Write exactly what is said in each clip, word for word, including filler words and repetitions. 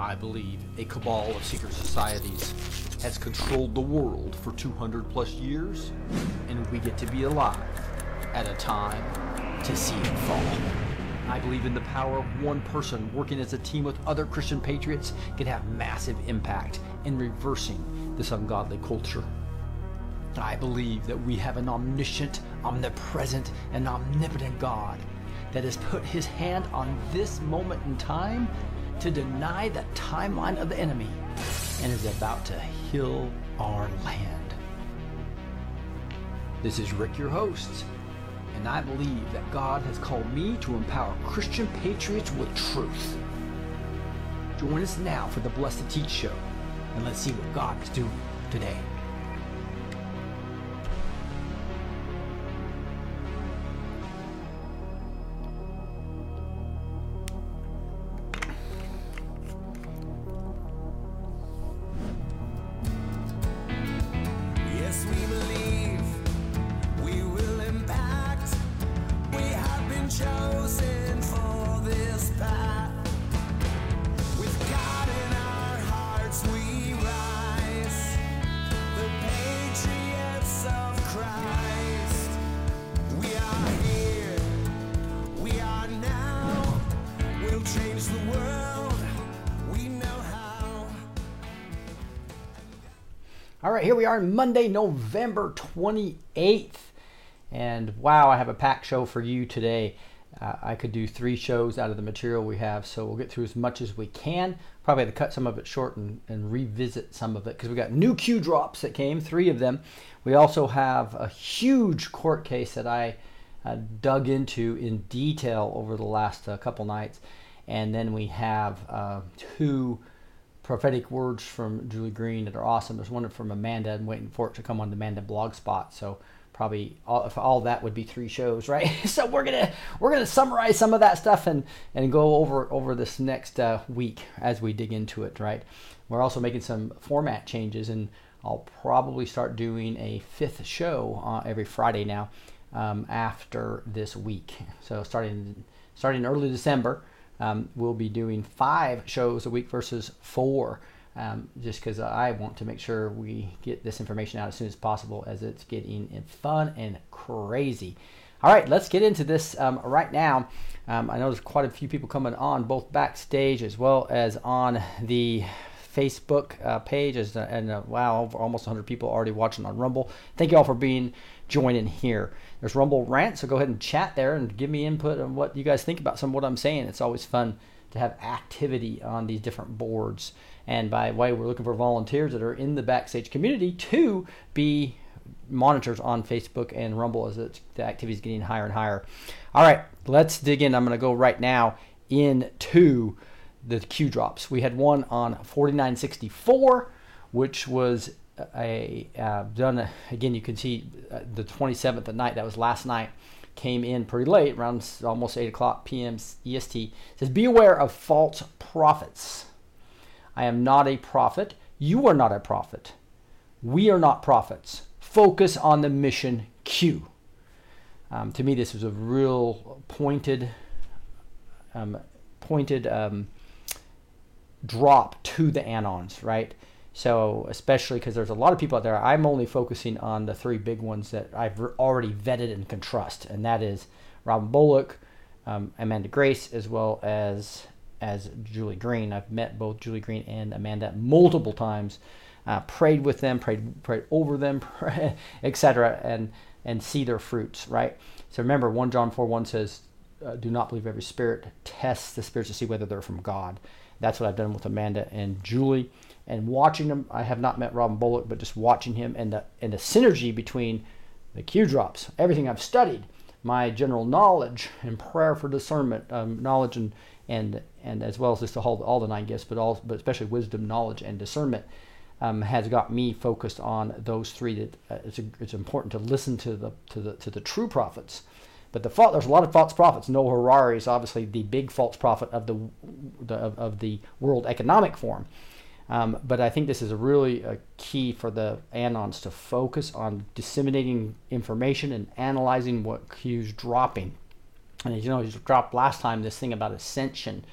I believe a cabal of secret societies has controlled the world for two hundred plus years, and we get to be alive at a time to see it fall. I believe in the power of one person working as a team with other Christian patriots can have massive impact in reversing this ungodly culture. I believe that we have an omniscient, omnipresent, and omnipotent God that has put his hand on this moment in time to deny the timeline of the enemy and is about to heal our land. This is Rick, your host, and I believe that God has called me to empower Christian patriots with truth. Join us now for the Blessed to Teach show, and let's see what God is doing today. All right, here we are on Monday, November twenty-eighth. And wow, I have a packed show for you today. Uh, I could do three shows out of the material we have, so we'll get through as much as we can. Probably have to cut some of it short and, and revisit some of it because we got new Q drops that came, three of them. We also have a huge court case that I uh, dug into in detail over the last uh, couple nights. And then we have uh, two prophetic words from Julie Green that are awesome. There's one from Amanda. I'm waiting for it to come on the Amanda Blogspot. So probably all, if all that would be three shows, right? So we're gonna we're gonna summarize some of that stuff and and go over over this next uh, week as we dig into it, right? We're also making some format changes, and I'll probably start doing a fifth show uh, every Friday now um, after this week. So starting starting early December. Um, we'll be doing five shows a week versus four, um, just because I want to make sure we get this information out as soon as possible as it's getting fun and crazy. All right, let's get into this um, right now. Um, I know there's quite a few people coming on, both backstage as well as on the Facebook uh, page, as, uh, and uh, wow, almost one hundred people already watching on Rumble. Thank you all for being joining here. There's Rumble Rant, so go ahead and chat there and give me input on what you guys think about some of what I'm saying. It's always fun to have activity on these different boards. And by the way, we're looking for volunteers that are in the backstage community to be monitors on Facebook and Rumble as it's, the activity is getting higher and higher. All right, let's dig in. I'm going to go right now into the Q drops. We had one on forty-nine sixty-four, which was a uh, done uh, again. You can see uh, the twenty-seventh at night. That was last night. Came in pretty late, around almost eight o'clock p m E S T. It says, "Be aware of false prophets. I am not a prophet. You are not a prophet. We are not prophets. Focus on the mission Q." Um, to me, this was a real pointed, um, pointed um, drop to the Anons, right? So especially because there's a lot of people out there, I'm only focusing on the three big ones that I've already vetted and can trust, and that is Robin Bullock, um, Amanda Grace, as well as as Julie Green. I've met both Julie Green and Amanda multiple times, uh, prayed with them, prayed prayed over them, et cetera, and and see their fruits, right? So remember, First John four one says, uh, "Do not believe every spirit. Test the spirits to see whether they're from God." That's what I've done with Amanda and Julie. And watching them, I have not met Robin Bullock, but just watching him and the and the synergy between the Q drops, everything I've studied, my general knowledge and prayer for discernment, um, knowledge and and and as well as just all all the nine gifts, but all but especially wisdom, knowledge, and discernment, um, has got me focused on those three. That uh, it's a, it's important to listen to the to the to the true prophets. But the fault, there's a lot of false prophets. Noah Harari is obviously the big false prophet of the, the of, of the World Economic Forum. Um, but I think this is a really a key for the Anons to focus on disseminating information and analyzing what Q's dropping. And as you know, he dropped last time this thing about ascension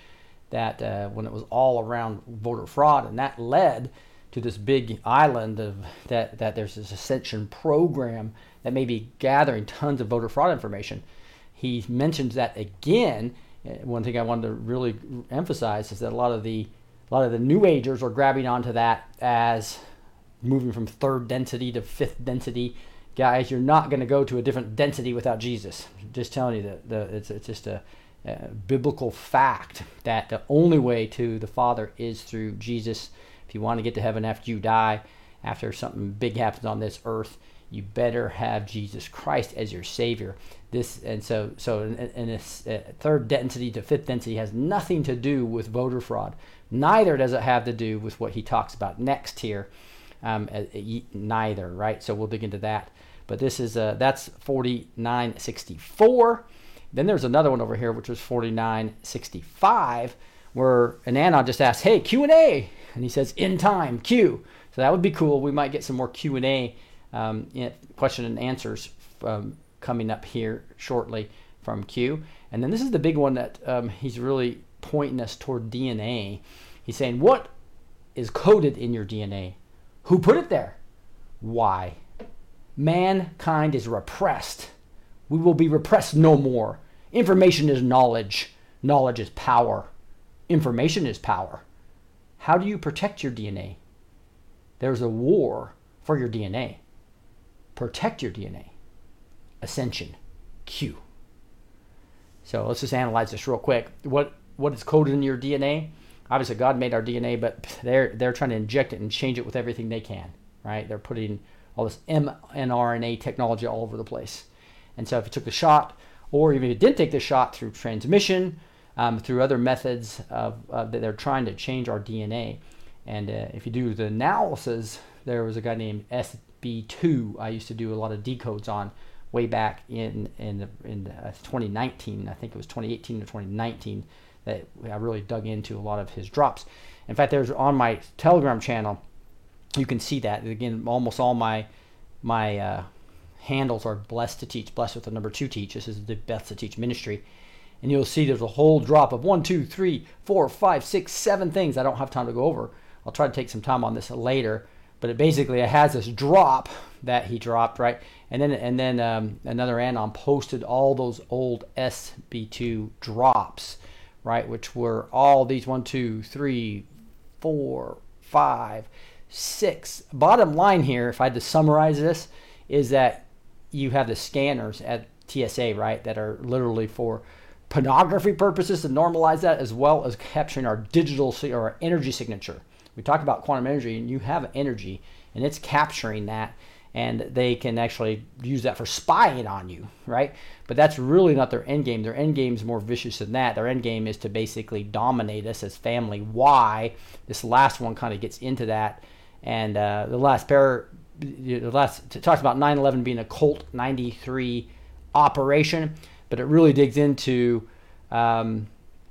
that uh, when it was all around voter fraud, and that led to this big island of that, that there's this Ascension program that may be gathering tons of voter fraud information. He mentions that again. One thing I wanted to really emphasize is that a lot of the a lot of the New Agers are grabbing onto that as moving from third density to fifth density. Guys, you're not going to go to a different density without Jesus. Just telling you that the, it's, it's just a, a biblical fact that the only way to the Father is through Jesus. If you want to get to heaven after you die, after something big happens on this earth, you better have Jesus Christ as your Savior. This and so so in, in this uh, third density to fifth density has nothing to do with voter fraud. Neither does it have to do with what he talks about next here. Um, uh, neither, right? So we'll dig into that. But this is uh, that's forty-nine sixty-four. Then there's another one over here, which was forty-nine sixty-five, where an anon just asks, "Hey, Q and A," and he says, "In time, Q." So that would be cool. We might get some more Q and A, um, question and answers um, coming up here shortly from Q. And then this is the big one that um, he's really pointing us toward D N A. He's saying, what is coded in your D N A? Who put it there? Why? Mankind is repressed. We will be repressed no more. Information is knowledge. Knowledge is power. Information is power. How do you protect your D N A? There's a war for your D N A. Protect your D N A. Ascension. Q. So let's just analyze this real quick. What what is coded in your D N A? Obviously, God made our D N A, but they're they're trying to inject it and change it with everything they can, right? They're putting all this mRNA technology all over the place. And so if you took the shot, or even if you didn't take the shot through transmission, um, through other methods of, of that they're trying to change our D N A. And uh, if you do the analysis, there was a guy named S B two I used to do a lot of decodes on way back in in in uh, twenty nineteen. I think it was twenty eighteen or twenty nineteen that I really dug into a lot of his drops. In fact, there's on my Telegram channel, you can see that. Again, almost all my my uh, handles are blessed to teach, blessed with the number two teach. This is the Blessed to Teach ministry. And you'll see there's a whole drop of one, two, three, four, five, six, seven things I don't have time to go over. I'll try to take some time on this later. But it basically it has this drop that he dropped, right? And then and then um, another anon posted all those old S B two drops, right? Which were all these one, two, three, four, five, six. Bottom line here, if I had to summarize this, is that you have the scanners at T S A, right, that are literally for pornography purposes to normalize that, as well as capturing our digital or our energy signature. We talk about quantum energy, and you have energy, and it's capturing that, and they can actually use that for spying on you, right? But that's really not their end game. Their end game is more vicious than that. Their end game is to basically dominate us as family. Why? This last one kind of gets into that, and uh, the last pair, the last it talks about nine eleven being a Colt ninety-three operation, but it really digs into um,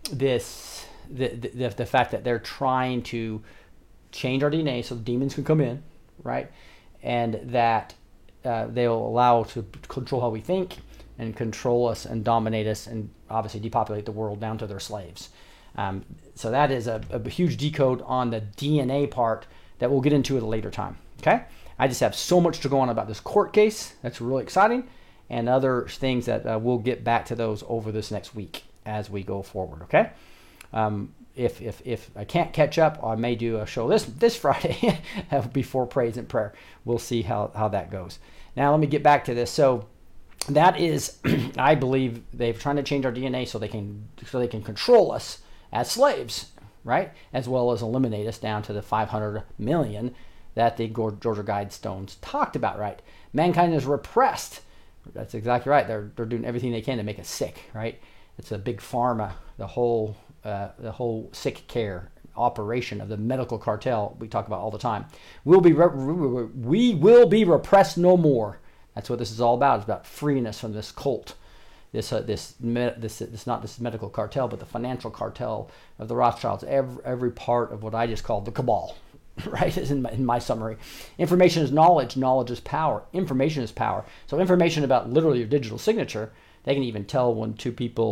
this the, the the fact that they're trying to change our D N A so the demons can come in, right? And that uh, they'll allow to control how we think and control us and dominate us and obviously depopulate the world down to their slaves. Um, so that is a, a huge decode on the D N A part that we'll get into at a later time, okay? I just have so much to go on about this court case. That's really exciting. And other things that uh, we'll get back to those over this next week as we go forward, okay? Um, If, if if I can't catch up, I may do a show this this Friday before praise and prayer. We'll see how, how that goes. Now let me get back to this. So that is, I believe they're trying to change our D N A so they can so they can control us as slaves, right? As well as eliminate us down to the five hundred million that the Georgia Guidestones talked about, right? Mankind is repressed. That's exactly right. They're they're doing everything they can to make us sick, right? It's a big pharma, the whole. Uh, the whole sick care operation of the medical cartel we talk about all the time. We'll be re- we will be repressed no more. That's what this is all about. It's about freeing us from this cult, this uh, this this this not this medical cartel, but the financial cartel of the Rothschilds. Every every part of what I just called the cabal, right? Is in my, in my summary. Information is knowledge. Knowledge is power. Information is power. So information about literally your digital signature. They can even tell when two people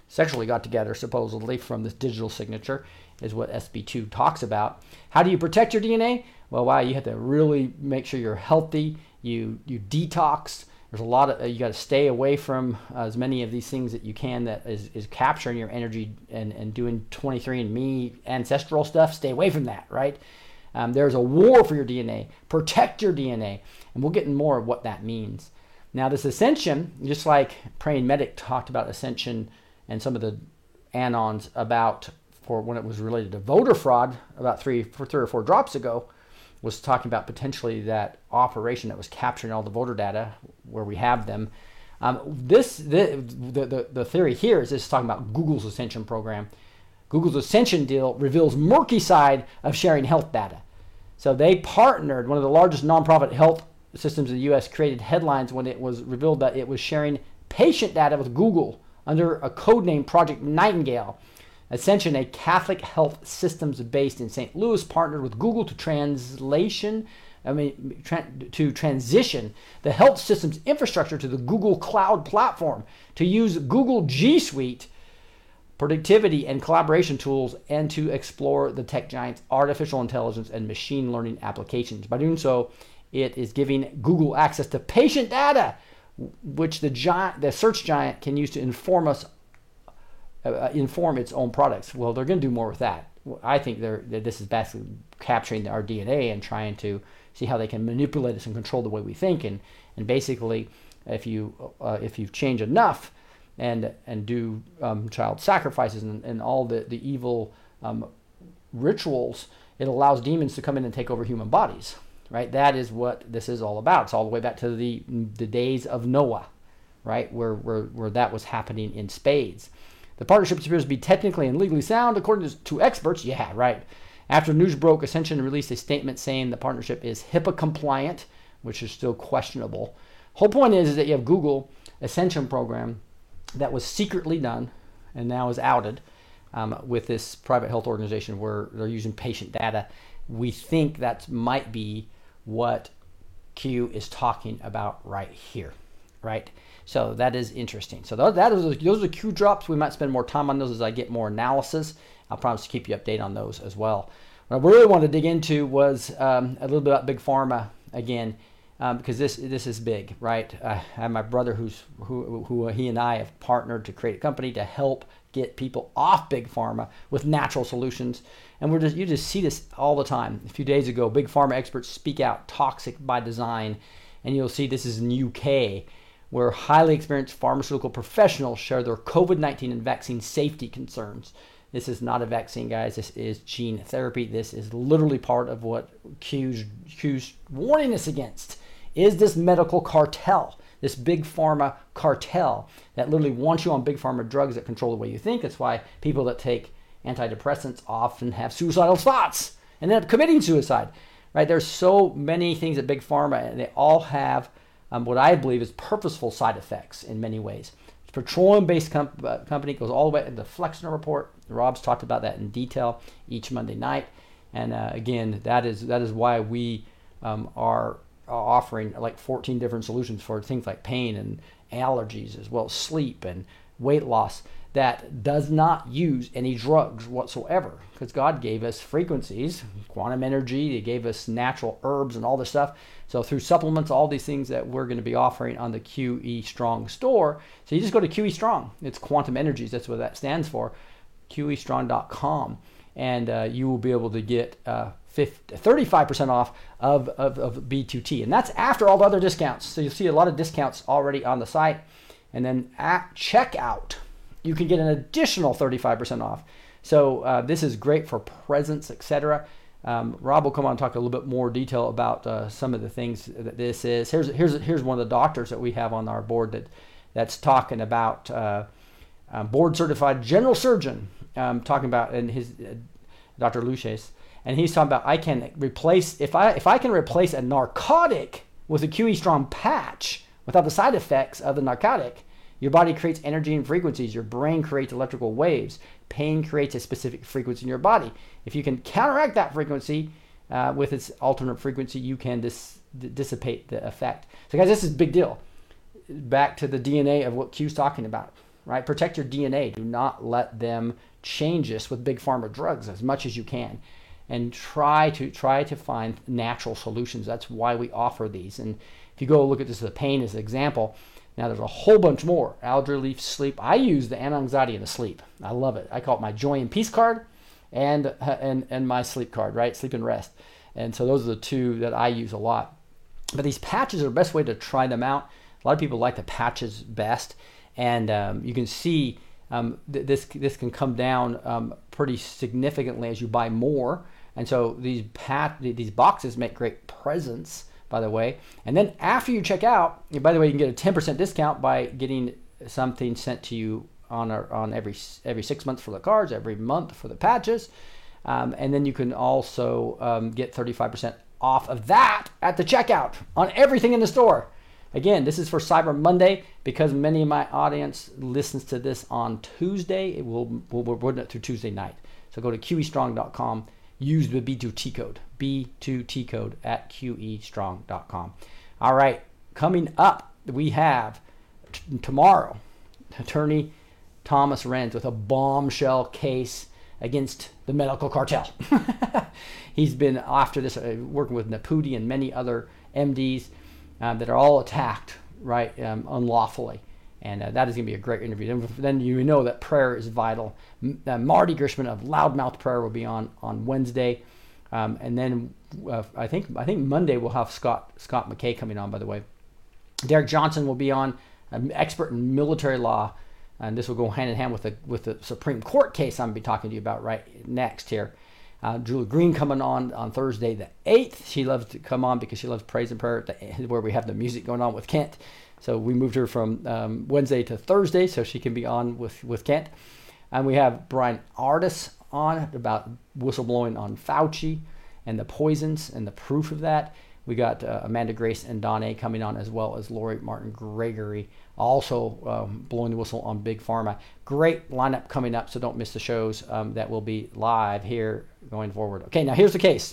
sexually got together, supposedly, from this digital signature, is what S B two talks about. How do you protect your D N A? Well, wow, you have to really make sure you're healthy. You you detox. There's a lot of, you got to stay away from uh, as many of these things that you can that is, is capturing your energy and, and doing twenty-three and me ancestral stuff. Stay away from that, right? Um, there's a war for your D N A. Protect your D N A. And we'll get in more of what that means. Now, this ascension, just like Praying Medic talked about ascension and some of the anons about for when it was related to voter fraud about three, three or four drops ago, was talking about potentially that operation that was capturing all the voter data where we have them. Um, this the, the the theory here is this is talking about Google's Ascension program. Google's Ascension deal reveals murky side of sharing health data. So they partnered, one of the largest nonprofit health systems in the U S created headlines when it was revealed that it was sharing patient data with Google under a code name Project Nightingale. Ascension, a Catholic health systems based in Saint Louis, partnered with Google to translation, I mean, tra- to transition the health systems infrastructure to the Google Cloud platform, to use Google G Suite productivity and collaboration tools, and to explore the tech giant's artificial intelligence and machine learning applications. By doing so, it is giving Google access to patient data, which the giant, the search giant can use to inform us Uh, inform its own products. Well, they're going to do more with that. I think they're that this is basically capturing our D N A and trying to see how they can manipulate us and control the way we think. And and basically, if you uh, if you change enough, and and do um, child sacrifices and, and all the the evil um, rituals, it allows demons to come in and take over human bodies. Right? That is what this is all about. It's all the way back to the the days of Noah, right? Where where where that was happening in spades. The partnership appears to be technically and legally sound, according to experts. Yeah, right. After news broke, Ascension released a statement saying the partnership is HIPAA compliant, which is still questionable. Whole point is, is that you have Google Ascension program that was secretly done and now is outed um, with this private health organization where they're using patient data. We think that might be what Q is talking about right here, right? So that is interesting. So that, that is, those are Q drops. We might spend more time on those as I get more analysis. I'll promise to keep you updated on those as well. What I really wanted to dig into was um, a little bit about Big Pharma again, um, because this this is big, right? Uh, I have my brother who's who who he and I have partnered to create a company to help get people off Big Pharma with natural solutions, and we're just you just see this all the time. A few days ago, Big Pharma experts speak out, toxic by design, and you'll see this is in the U K, where highly experienced pharmaceutical professionals share their COVID nineteen and vaccine safety concerns. This is not a vaccine, guys. This is gene therapy. This is literally part of what Q's, Q's warning us against, is this medical cartel, this big pharma cartel that literally wants you on big pharma drugs that control the way you think. That's why people that take antidepressants often have suicidal thoughts and end up committing suicide, right? There's so many things at big pharma, and they all have Um, what I believe is purposeful side effects in many ways. It's a petroleum-based com- uh, company, goes all the way to the Flexner report. Rob's talked about that in detail each Monday night. And uh, again, that is that is why we um, are offering like fourteen different solutions for things like pain and allergies, as well as sleep and weight loss, that does not use any drugs whatsoever, because God gave us frequencies, quantum energy, He gave us natural herbs and all this stuff. So through supplements, all these things that we're going to be offering on the Q E Strong store. So you just go to Q E Strong. It's Quantum Energies. That's what that stands for, Q E strong dot com. And uh, you will be able to get uh, thirty-five percent off of, of, of B two T. And that's after all the other discounts. So you'll see a lot of discounts already on the site. And then at checkout, you can get an additional thirty-five percent off. So uh, this is great for presents, et cetera. Um, Rob will come on and talk a little bit more detail about uh, some of the things that this is. Here's here's here's one of the doctors that we have on our board that that's talking about uh, uh, board certified general surgeon, um, talking about and his uh, Doctor Luches, and he's talking about I can replace if I if I can replace a narcotic with a Q E Strong patch without the side effects of the narcotic. Your body creates energy and frequencies. Your brain creates electrical waves. Pain creates a specific frequency in your body. If you can counteract that frequency uh, with its alternate frequency, you can dis- dissipate the effect. So guys, this is a big deal. Back to the D N A of what Q's talking about, right? Protect your D N A. Do not let them change this with big pharma drugs as much as you can. And try to try to find natural solutions. That's why we offer these. And if you go look at this as a pain as an example, now there's a whole bunch more. Algae relief, sleep. I use the anti-anxiety and the sleep. I love it. I call it my joy and peace card and and and my sleep card, right? Sleep and rest. And so those are the two that I use a lot. But these patches are the best way to try them out. A lot of people like the patches best. And um, you can see um, th- this this can come down um, pretty significantly as you buy more. And so these pat these boxes make great presents, by the way. And then after you check out, by the way, you can get a ten percent discount by getting something sent to you on a, on every every six months for the cards, every month for the patches. Um, and then you can also um, get thirty-five percent off of that at the checkout on everything in the store. Again, this is for Cyber Monday because many of my audience listens to this on Tuesday. It will we'll, we're running it through Tuesday night. So go to Q E strong dot com. Use the B two T code, B two T code at Q E strong dot com. All right, coming up, we have t- tomorrow, Attorney Thomas Renz with a bombshell case against the medical cartel. He's been after this, uh, working with Naputi and many other M Ds um, that are all attacked, right, um, unlawfully. And uh, that is going to be a great interview. Then, then you know that prayer is vital. M- uh, Marty Gershman of Loudmouth Prayer will be on on Wednesday, um, and then uh, I think I think Monday we'll have Scott Scott McKay coming on. By the way, Derek Johnson will be on, an expert in military law, and this will go hand in hand with the with the Supreme Court case I'm going to be talking to you about right next here. Uh, Julie Green coming on on Thursday the eighth. She loves to come on because she loves praise and prayer, where we have the music going on with Kent. So we moved her from um, Wednesday to Thursday so she can be on with, with Kent. And we have Brian Ardis on about whistleblowing on Fauci and the poisons and the proof of that. We got uh, Amanda Grace and Don A coming on, as well as Lori Martin Gregory, also um, blowing the whistle on Big Pharma. Great lineup coming up, so don't miss the shows um, that will be live here going forward. Okay, now here's the case.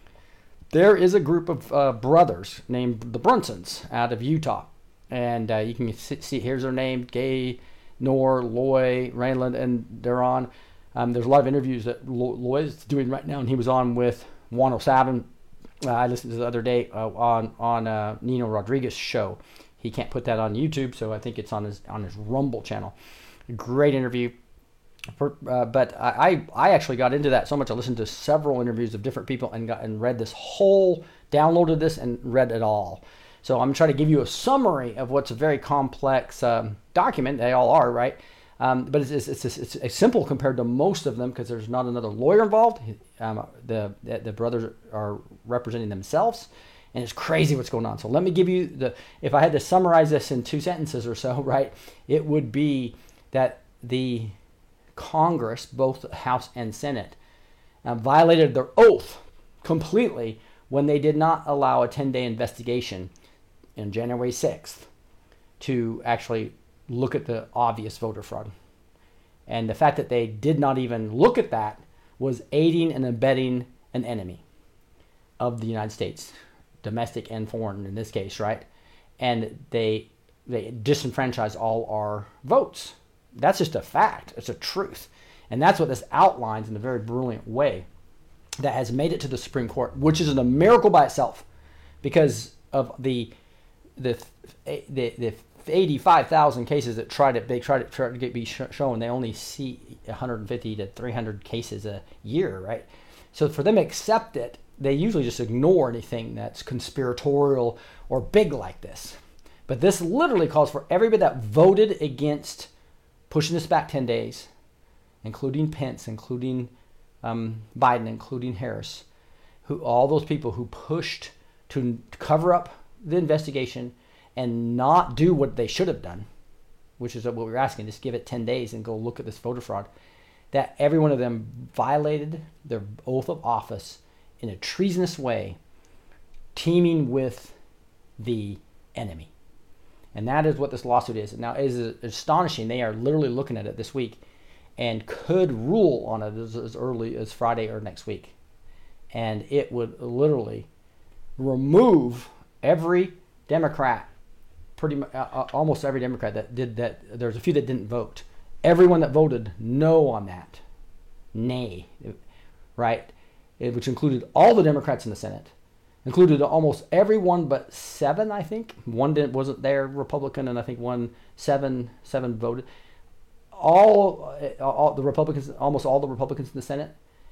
There is a group of uh, brothers named the Brunsons out of Utah. And uh, you can see, here's their name, Gay, Nor, Loy, Rayland, and they're on. Um, there's a lot of interviews that Loy is doing right now, and he was on with Juan O'Savin. Uh, I listened to the other day uh, on on uh, Nino Rodriguez's show. He can't put that on YouTube, so I think it's on his on his Rumble channel. Great interview. For, uh, but I, I actually got into that so much I listened to several interviews of different people and got and read this whole, downloaded this and read it all. So I'm trying to give you a summary of what's a very complex um, document. They all are, right? Um, but it's, it's, it's, it's simple compared to most of them because there's not another lawyer involved. Um, the, the brothers are representing themselves, and it's crazy what's going on. So let me give you the, if I had to summarize this in two sentences or so, right, it would be that the Congress, both House and Senate, uh, violated their oath completely when they did not allow a ten-day investigation on January sixth to actually look at the obvious voter fraud. And the fact that they did not even look at that was aiding and abetting an enemy of the United States, domestic and foreign in this case, right? And they they disenfranchised all our votes. That's just a fact. It's a truth. And that's what this outlines in a very brilliant way that has made it to the Supreme Court, which is a miracle by itself because of the the the, the eighty-five thousand cases that try to they try to try to get be shown. They only see one hundred fifty to three hundred cases a year, right? So for them to accept it, they usually just ignore anything that's conspiratorial or big like this. But this literally calls for everybody that voted against pushing this back ten days, including Pence, including um, Biden, including Harris, who all those people who pushed to cover up the investigation and not do what they should have done, which is what we're asking, just give it ten days and go look at this voter fraud, that every one of them violated their oath of office in a treasonous way, teaming with the enemy. And that is what this lawsuit is. Now, it is astonishing. They are literally looking at it this week and could rule on it as, as early as Friday or next week. And it would literally remove every Democrat pretty much uh, almost every Democrat that did that. There's a few that didn't vote. Everyone that voted no on that, nay, right, it, which included all the Democrats in the Senate, included almost everyone but seven, I think. One didn't, wasn't there, Republican, and I think one seven seven voted. All, all the Republicans, almost all the Republicans in the Senate,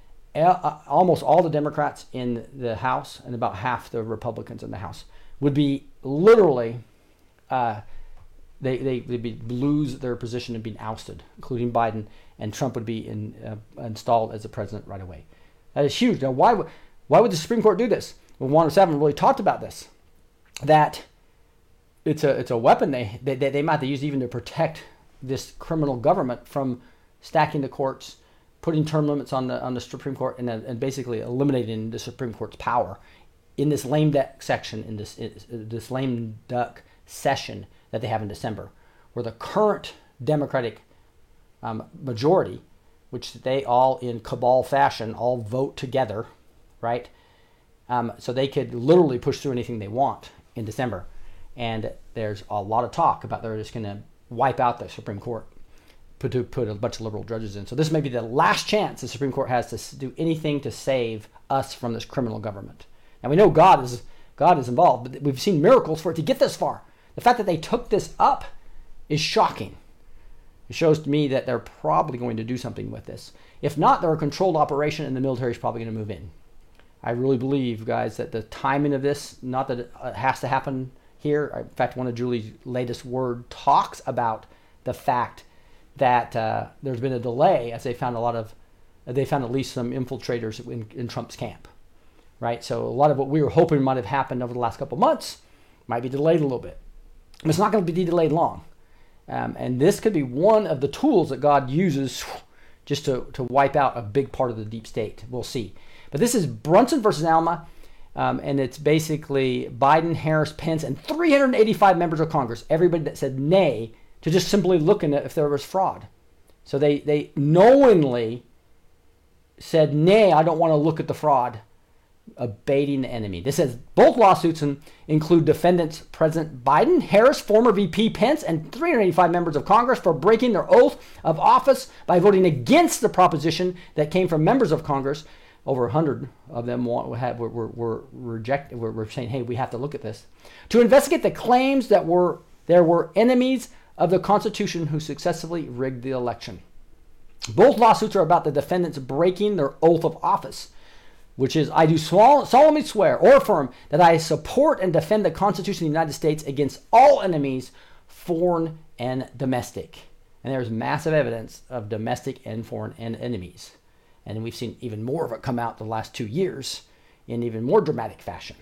almost all the Democrats in the House, and about half the Republicans in the House would be literally, uh, they they they'd be lose their position and being ousted, including Biden, and Trump would be in, uh, installed as the president right away. That is huge. Now, why would why would the Supreme Court do this? Well, one oh seven really talked about this, that it's a it's a weapon they they they might have to use even to protect this criminal government from stacking the courts, putting term limits on the on the Supreme Court, and and basically eliminating the Supreme Court's power in this lame duck section, in this in this lame duck session that they have in December, where the current Democratic um, majority, which they all in cabal fashion all vote together, right? Um, so they could literally push through anything they want in December, and there's a lot of talk about they're just going to wipe out the Supreme Court, put to put a bunch of liberal judges in. So this may be the last chance the Supreme Court has to do anything to save us from this criminal government. And we know God is God is involved, but we've seen miracles for it to get this far. The fact that they took this up is shocking. It shows to me that they're probably going to do something with this. If not, they're a controlled operation, and the military is probably going to move in. I really believe, guys, that the timing of this, not that it has to happen here. In fact, one of Julie's latest word talks about the fact that uh, there's been a delay, as they found a lot of, they found at least some infiltrators in, in Trump's camp, right? So a lot of what we were hoping might have happened over the last couple of months might be delayed a little bit. But it's not going to be delayed long. Um, and this could be one of the tools that God uses just to, to wipe out a big part of the deep state. We'll see. But this is Brunson versus Alma, um, and it's basically Biden, Harris, Pence, and three hundred eighty-five members of Congress, everybody that said nay to just simply looking at if there was fraud. So they, they knowingly said, nay, I don't want to look at the fraud, abating the enemy. This says both lawsuits in, include defendants President Biden, Harris, former V P Pence, and three hundred eighty-five members of Congress for breaking their oath of office by voting against the proposition that came from members of Congress. Over one hundred of them want, have, were, were, were rejected. Were, were saying, hey, we have to look at this. To investigate the claims that were there were enemies of the Constitution who successfully rigged the election. Both lawsuits are about the defendants breaking their oath of office, which is, I do solemnly swear or affirm that I support and defend the Constitution of the United States against all enemies, foreign and domestic. And there's massive evidence of domestic and foreign and enemies. And we've seen even more of it come out the last two years in even more dramatic fashion.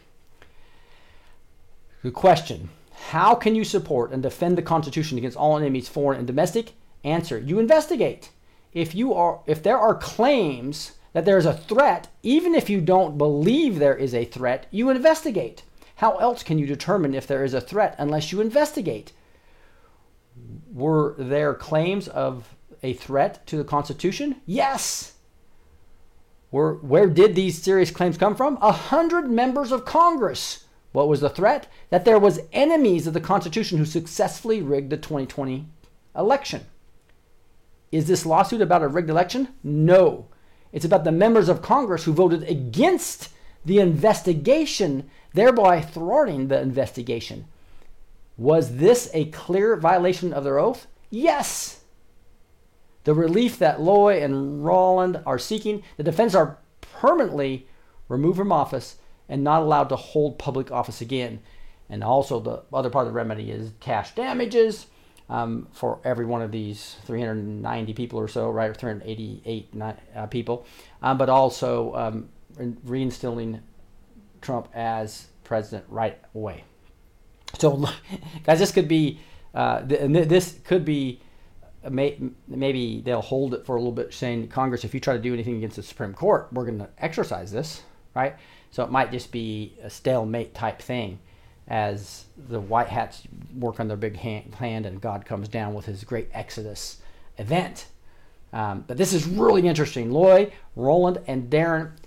The question, how can you support and defend the Constitution against all enemies, foreign and domestic? Answer, you investigate. If you are, if there are claims that there is a threat, even if you don't believe there is a threat, you investigate. How else can you determine if there is a threat unless you investigate? Were there claims of a threat to the Constitution? Yes. Where, where did these serious claims come from? A hundred members of Congress. What was the threat? That there was enemies of the Constitution who successfully rigged the twenty twenty election. Is this lawsuit about a rigged election? No. It's about the members of Congress who voted against the investigation, thereby thwarting the investigation. Was this a clear violation of their oath? Yes. The relief that Loy and Rowland are seeking, the defendants are permanently removed from office and not allowed to hold public office again. And also the other part of the remedy is cash damages um, for every one of these three hundred ninety people or so, right, or three hundred eighty-eight uh, people, um, but also um, reinstilling Trump as president right away. So, guys, this could be, uh, th- and th- this could be, May, maybe they'll hold it for a little bit, saying, Congress, if you try to do anything against the Supreme Court, we're going to exercise this, right? So it might just be a stalemate type thing as the white hats work on their big hand, hand and God comes down with his great Exodus event. Um, but this is really interesting. Loy, Rowland, and Darren,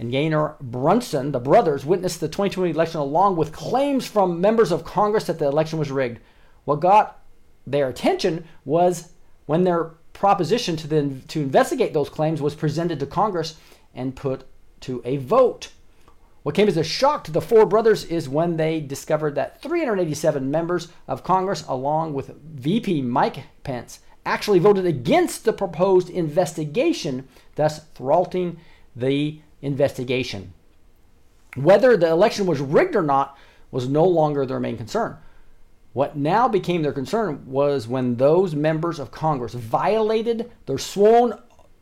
and Gaynor Brunson, the brothers, witnessed the twenty twenty election along with claims from members of Congress that the election was rigged. What got their attention was when their proposition to, the, to investigate those claims was presented to Congress and put to a vote. What came as a shock to the four brothers is when they discovered that three hundred eighty-seven members of Congress, along with V P Mike Pence, actually voted against the proposed investigation, thus thwarting the investigation. Whether the election was rigged or not was no longer their main concern. What now became their concern was when those members of Congress violated their sworn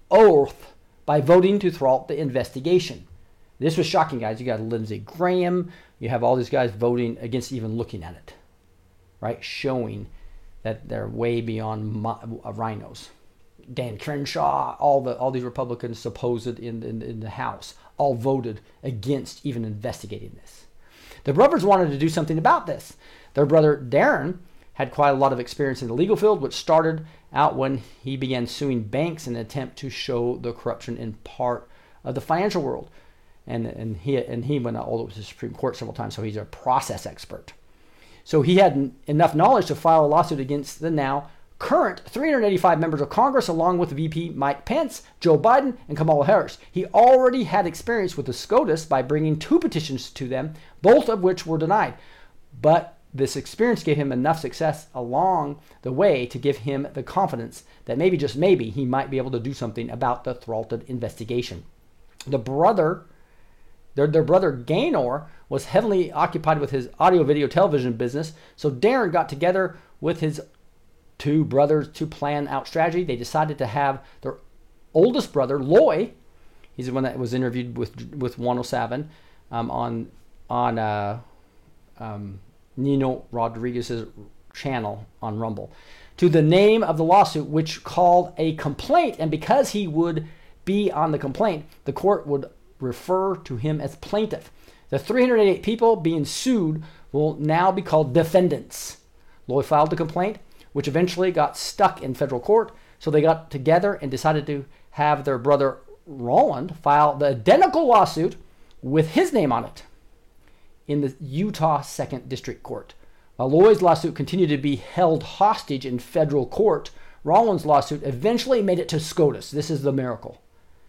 oath by voting to thwart the investigation. This was shocking, guys. You got Lindsey Graham. You have all these guys voting against even looking at it, right? Showing that they're way beyond mo- uh, rhinos. Dan Crenshaw, all the all these Republicans supposed in, in, in the House, all voted against even investigating this. The brothers wanted to do something about this. Their brother Darren had quite a lot of experience in the legal field, which started out when he began suing banks in an attempt to show the corruption in part of the financial world. And, and he and he went all over the Supreme Court several times, so he's a process expert. So he had n- enough knowledge to file a lawsuit against the now current three hundred eighty-five members of Congress, along with V P Mike Pence, Joe Biden, and Kamala Harris. He already had experience with the SCOTUS by bringing two petitions to them, both of which were denied. But this experience gave him enough success along the way to give him the confidence that maybe, just maybe, he might be able to do something about the thwarted investigation. The brother... Their, their brother Gaynor was heavily occupied with his audio video television business, so Darren got together with his two brothers to plan out strategy. They decided to have their oldest brother, Loy, he's the one that was interviewed with with one oh seven um, on on uh, um, Nino Rodriguez's channel on Rumble, to the name of the lawsuit, which called a complaint. And because he would be on the complaint, the court would refer to him as plaintiff. The three hundred eighty-eight people being sued will now be called defendants. Loy filed the complaint, which eventually got stuck in federal court, so they got together and decided to have their brother Roland file the identical lawsuit with his name on it in the Utah Second District Court. While Loy's lawsuit continued to be held hostage in federal court, Roland's lawsuit eventually made it to SCOTUS. This is the miracle.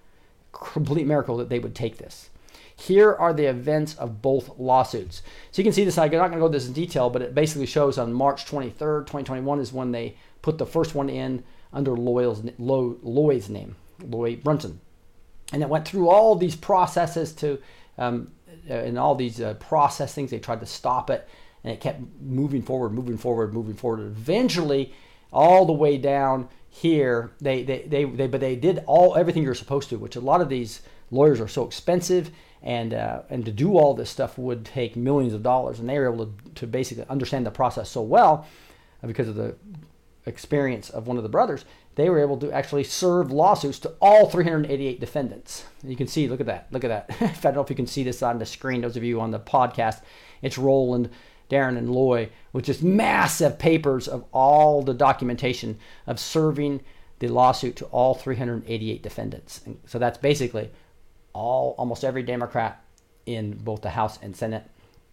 Complete miracle that they would take this. Here are the events of both lawsuits. So you can see this. I'm not going to go into this in detail, but it basically shows on March twenty-third, twenty twenty-one is when they put the first one in under Loy's, Loy's name, Loy Brunson. And it went through all these processes to, um, and all these uh, process things. They tried to stop it, and it kept moving forward, moving forward, moving forward. Eventually, all the way down here, they, they, they, they, but they did all everything you're supposed to, which a lot of these lawyers are so expensive, and uh, and to do all this stuff would take millions of dollars, and they were able to, to basically understand the process so well uh, because of the experience of one of the brothers. They were able to actually serve lawsuits to all three hundred eighty-eight defendants. You can see, look at that, look at that. I don't know if you can see this on the screen, those of you on the podcast. It's Roland, Darren, and Loy, with just massive papers of all the documentation of serving the lawsuit to all three hundred eighty-eight defendants. And so that's basically all, almost every Democrat in both the House and Senate,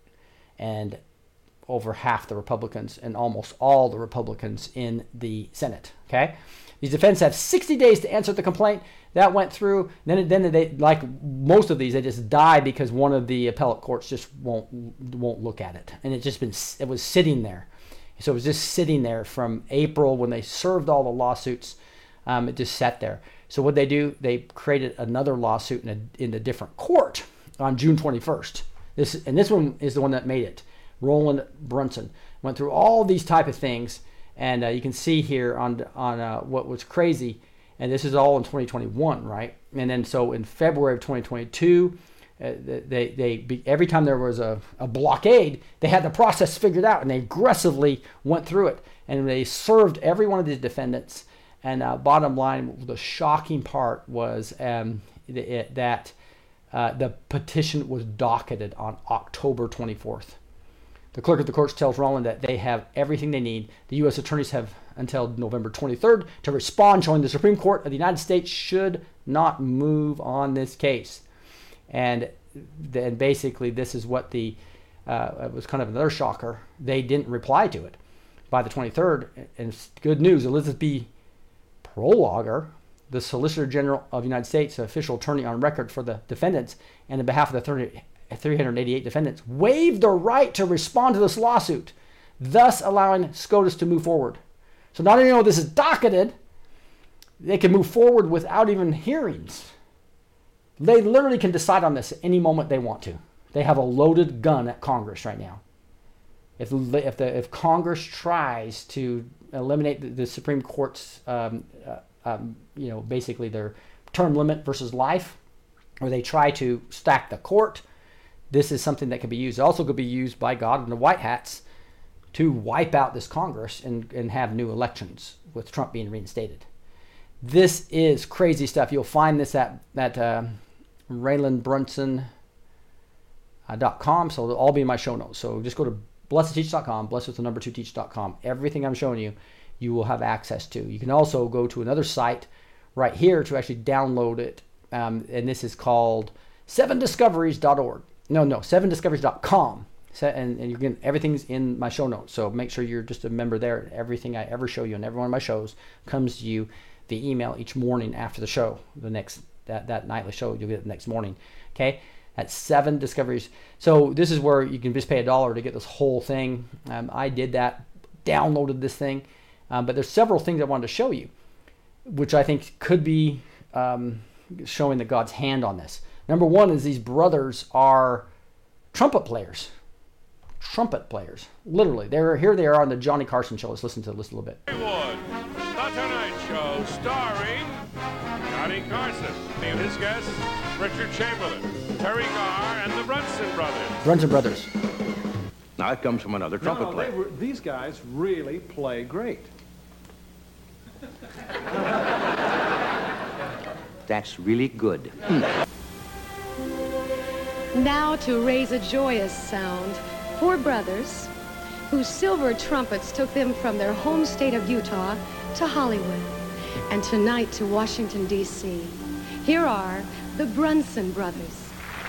and over half the Republicans, and almost all the Republicans in the Senate. Okay, these defendants have sixty days to answer the complaint. That went through. Then, then they, like most of these, they just die because one of the appellate courts just won't won't look at it, and it just been it was sitting there. So it was just sitting there from April when they served all the lawsuits. Um, it just sat there. So what they do, they created another lawsuit in a in a different court on June twenty-first. This and this one is the one that made it. Roland Brunson went through all these type of things, and uh, you can see here on on uh, what was crazy. And this is all in twenty twenty-one, right? And then so in February of twenty twenty-two, uh, they they every time there was a, a blockade, they had the process figured out, and they aggressively went through it, and they served every one of these defendants. And uh, bottom line, the shocking part was um, it, that uh, the petition was docketed on October twenty-fourth. The clerk of the courts tells Roland that they have everything they need. The U S attorneys have until November twenty-third to respond, showing the Supreme Court of the United States should not move on this case. And then basically this is what the, uh, it was kind of another shocker. They didn't reply to it by the twenty-third. And it's good news, Elizabeth B. Prologer, the Solicitor General of the United States, official attorney on record for the defendants, and on behalf of the thirty, three hundred eighty-eight defendants, waived the right to respond to this lawsuit, thus allowing SCOTUS to move forward. So not only know this is docketed, they can move forward without even hearings. They literally can decide on this at any moment they want to. They have a loaded gun at Congress right now. If if the if Congress tries to eliminate the, the Supreme Court's um, uh, um, you know basically their term limit versus life, or they try to stack the court, this is something that can be used. It also could be used by God and the white hats to wipe out this Congress and, and have new elections with Trump being reinstated. This is crazy stuff. You'll find this at, at uh, Raylan Brunson dot com, so it'll all be in my show notes. So just go to blessed teach dot com, blessed with the number two teach dot com. Everything I'm showing you, you will have access to. You can also go to another site right here to actually download it, um, and this is called seven discoveries dot org. No, no, seven discoveries dot com. And, and you're getting everything's in my show notes. So make sure you're just a member there. Everything I ever show you on every one of my shows comes to you via email each morning after the show. The next that, that nightly show, you'll get it the next morning. Okay? That's seven discoveries. So this is where you can just pay a dollar to get this whole thing. Um, I did that, downloaded this thing. Um, but there's several things I wanted to show you, which I think could be um, showing the God's hand on this. Number one is these brothers are trumpet players. Trumpet players, literally. They're here. They are on the Johnny Carson show. Let's listen to this a little bit. Hollywood, The Tonight Show, starring Johnny Carson and his guests Richard Chamberlain, Terry Garr, and the Brunson brothers. Brunson brothers. Now it comes from another trumpet no, no, player. they were, these guys really play great. That's really good. Now to raise a joyous sound, four brothers whose silver trumpets took them from their home state of Utah to Hollywood, and tonight to Washington, D C Here are the Brunson brothers.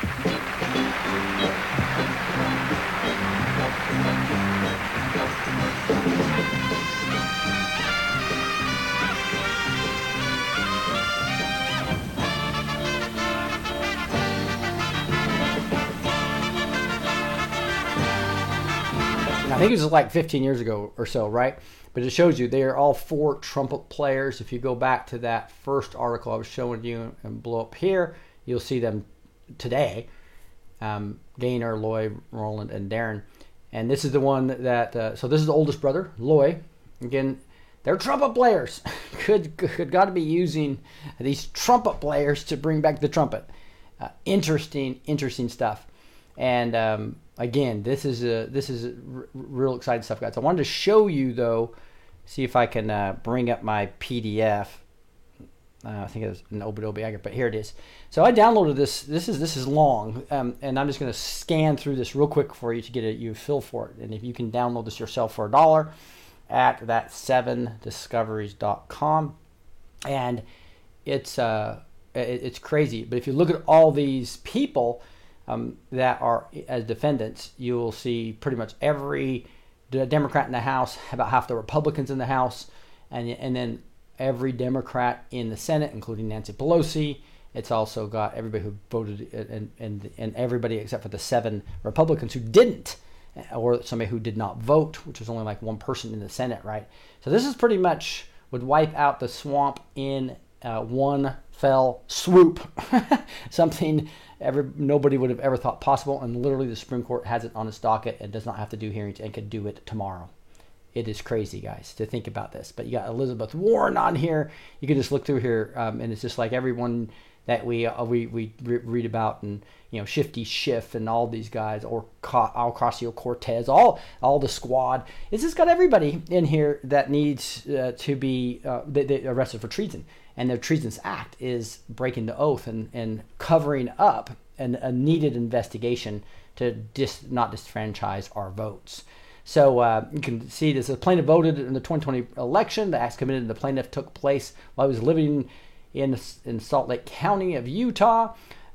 I think it was like fifteen years ago or so, right? But it shows you they are all four trumpet players. If you go back to that first article I was showing you and blow up here, you'll see them today. Um, Gaynor, Loy, Roland, and Darren. And this is the one that, uh, so this is the oldest brother, Loy. Again, they're trumpet players. Could, could God be using these trumpet players to bring back the trumpet? Uh, interesting, interesting stuff. And um, again, this is a, this is a r- real exciting stuff, guys. I wanted to show you, though, see if I can uh, bring up my P D F. Uh, I think it was an Obidobi, but here it is. So I downloaded this. This is this is long, um, and I'm just going to scan through this real quick for you to get a you feel for it. And if you can download this yourself for a dollar at that seven discoveries dot com, and it's uh it, it's crazy. But if you look at all these people um, that are as defendants, you will see pretty much every Democrat in the House, about half the Republicans in the House, and and then every Democrat in the Senate, including Nancy Pelosi. It's also got everybody who voted, and and and everybody except for the seven Republicans who didn't, or somebody who did not vote, which was only like one person in the Senate, right? So this is pretty much would wipe out the swamp in uh, one fell swoop. Something ever nobody would have ever thought possible, and literally the Supreme Court has it on its docket and does not have to do hearings and could do it tomorrow. It is crazy, guys, to think about this. But you got Elizabeth Warren on here. You can just look through here, um, and it's just like everyone that we uh, we we re- read about, and you know, Shifty Schiff and all these guys, or Ocasio-Cortez, all all the squad. It's just got everybody in here that needs uh, to be uh, they, they arrested for treason. And the Treasonous Act is breaking the oath and, and covering up an, a needed investigation to dis, not disfranchise our votes. So uh, you can see this. The plaintiff voted in the twenty twenty election. The acts committed in the plaintiff took place while he was living in in Salt Lake County of Utah.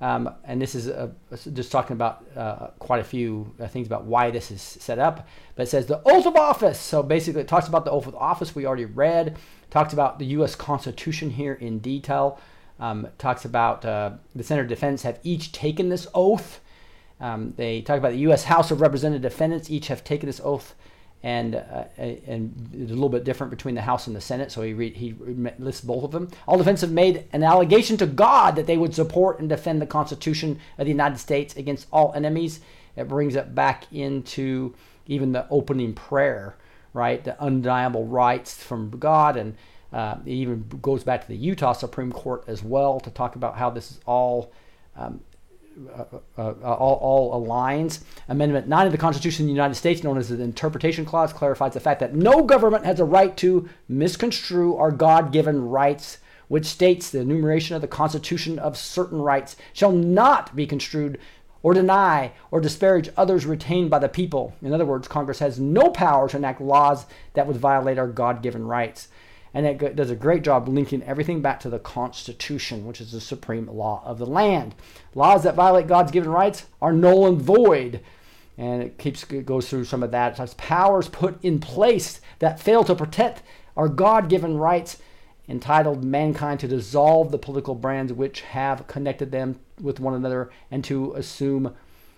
Um, and this is a, just talking about uh, quite a few uh, things about why this is set up. But it says the oath of office. So basically it talks about the oath of office we already read. Talks about the U S Constitution here in detail. Um, talks about uh, the Center of Defense have each taken this oath. Um, they talk about the U S House of Representative Defendants each have taken this oath. And uh, and it's a little bit different between the House and the Senate, so he read, he lists both of them. All defense have made an allegation to God that they would support and defend the Constitution of the United States against all enemies. It brings it back into even the opening prayer, right? The undeniable rights from God, and uh, it even goes back to the Utah Supreme Court as well to talk about how this is all um, Uh, uh, all, all aligns. Amendment nine of the Constitution of the United States, known as the Interpretation Clause, clarifies the fact that no government has a right to misconstrue our God-given rights, which states the enumeration of the Constitution of certain rights shall not be construed or deny or disparage others retained by the people. In other words, Congress has no power to enact laws that would violate our God-given rights. And it does a great job linking everything back to the Constitution, which is the supreme law of the land. Laws that violate God's given rights are null and void. And it keeps it goes through some of that. It talks powers put in place that fail to protect our God-given rights, entitled mankind to dissolve the political brands which have connected them with one another, and to assume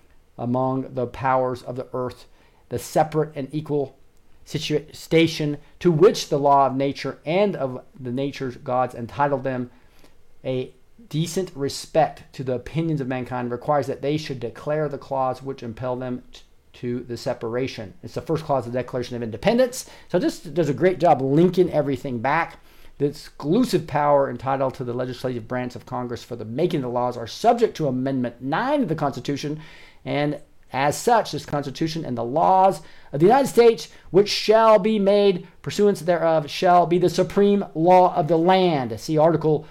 among the powers of the earth the separate and equal Situa- station to which the law of nature and of the nature's gods entitled them. A decent respect to the opinions of mankind requires that they should declare the clause which impel them t- to the separation. It's the first clause of the Declaration of Independence. So this does a great job linking everything back. The exclusive power entitled to the legislative branch of Congress for the making of the laws are subject to Amendment nine of the Constitution, and as such, this Constitution and the laws of the United States, which shall be made pursuant thereof, shall be the supreme law of the land. See Article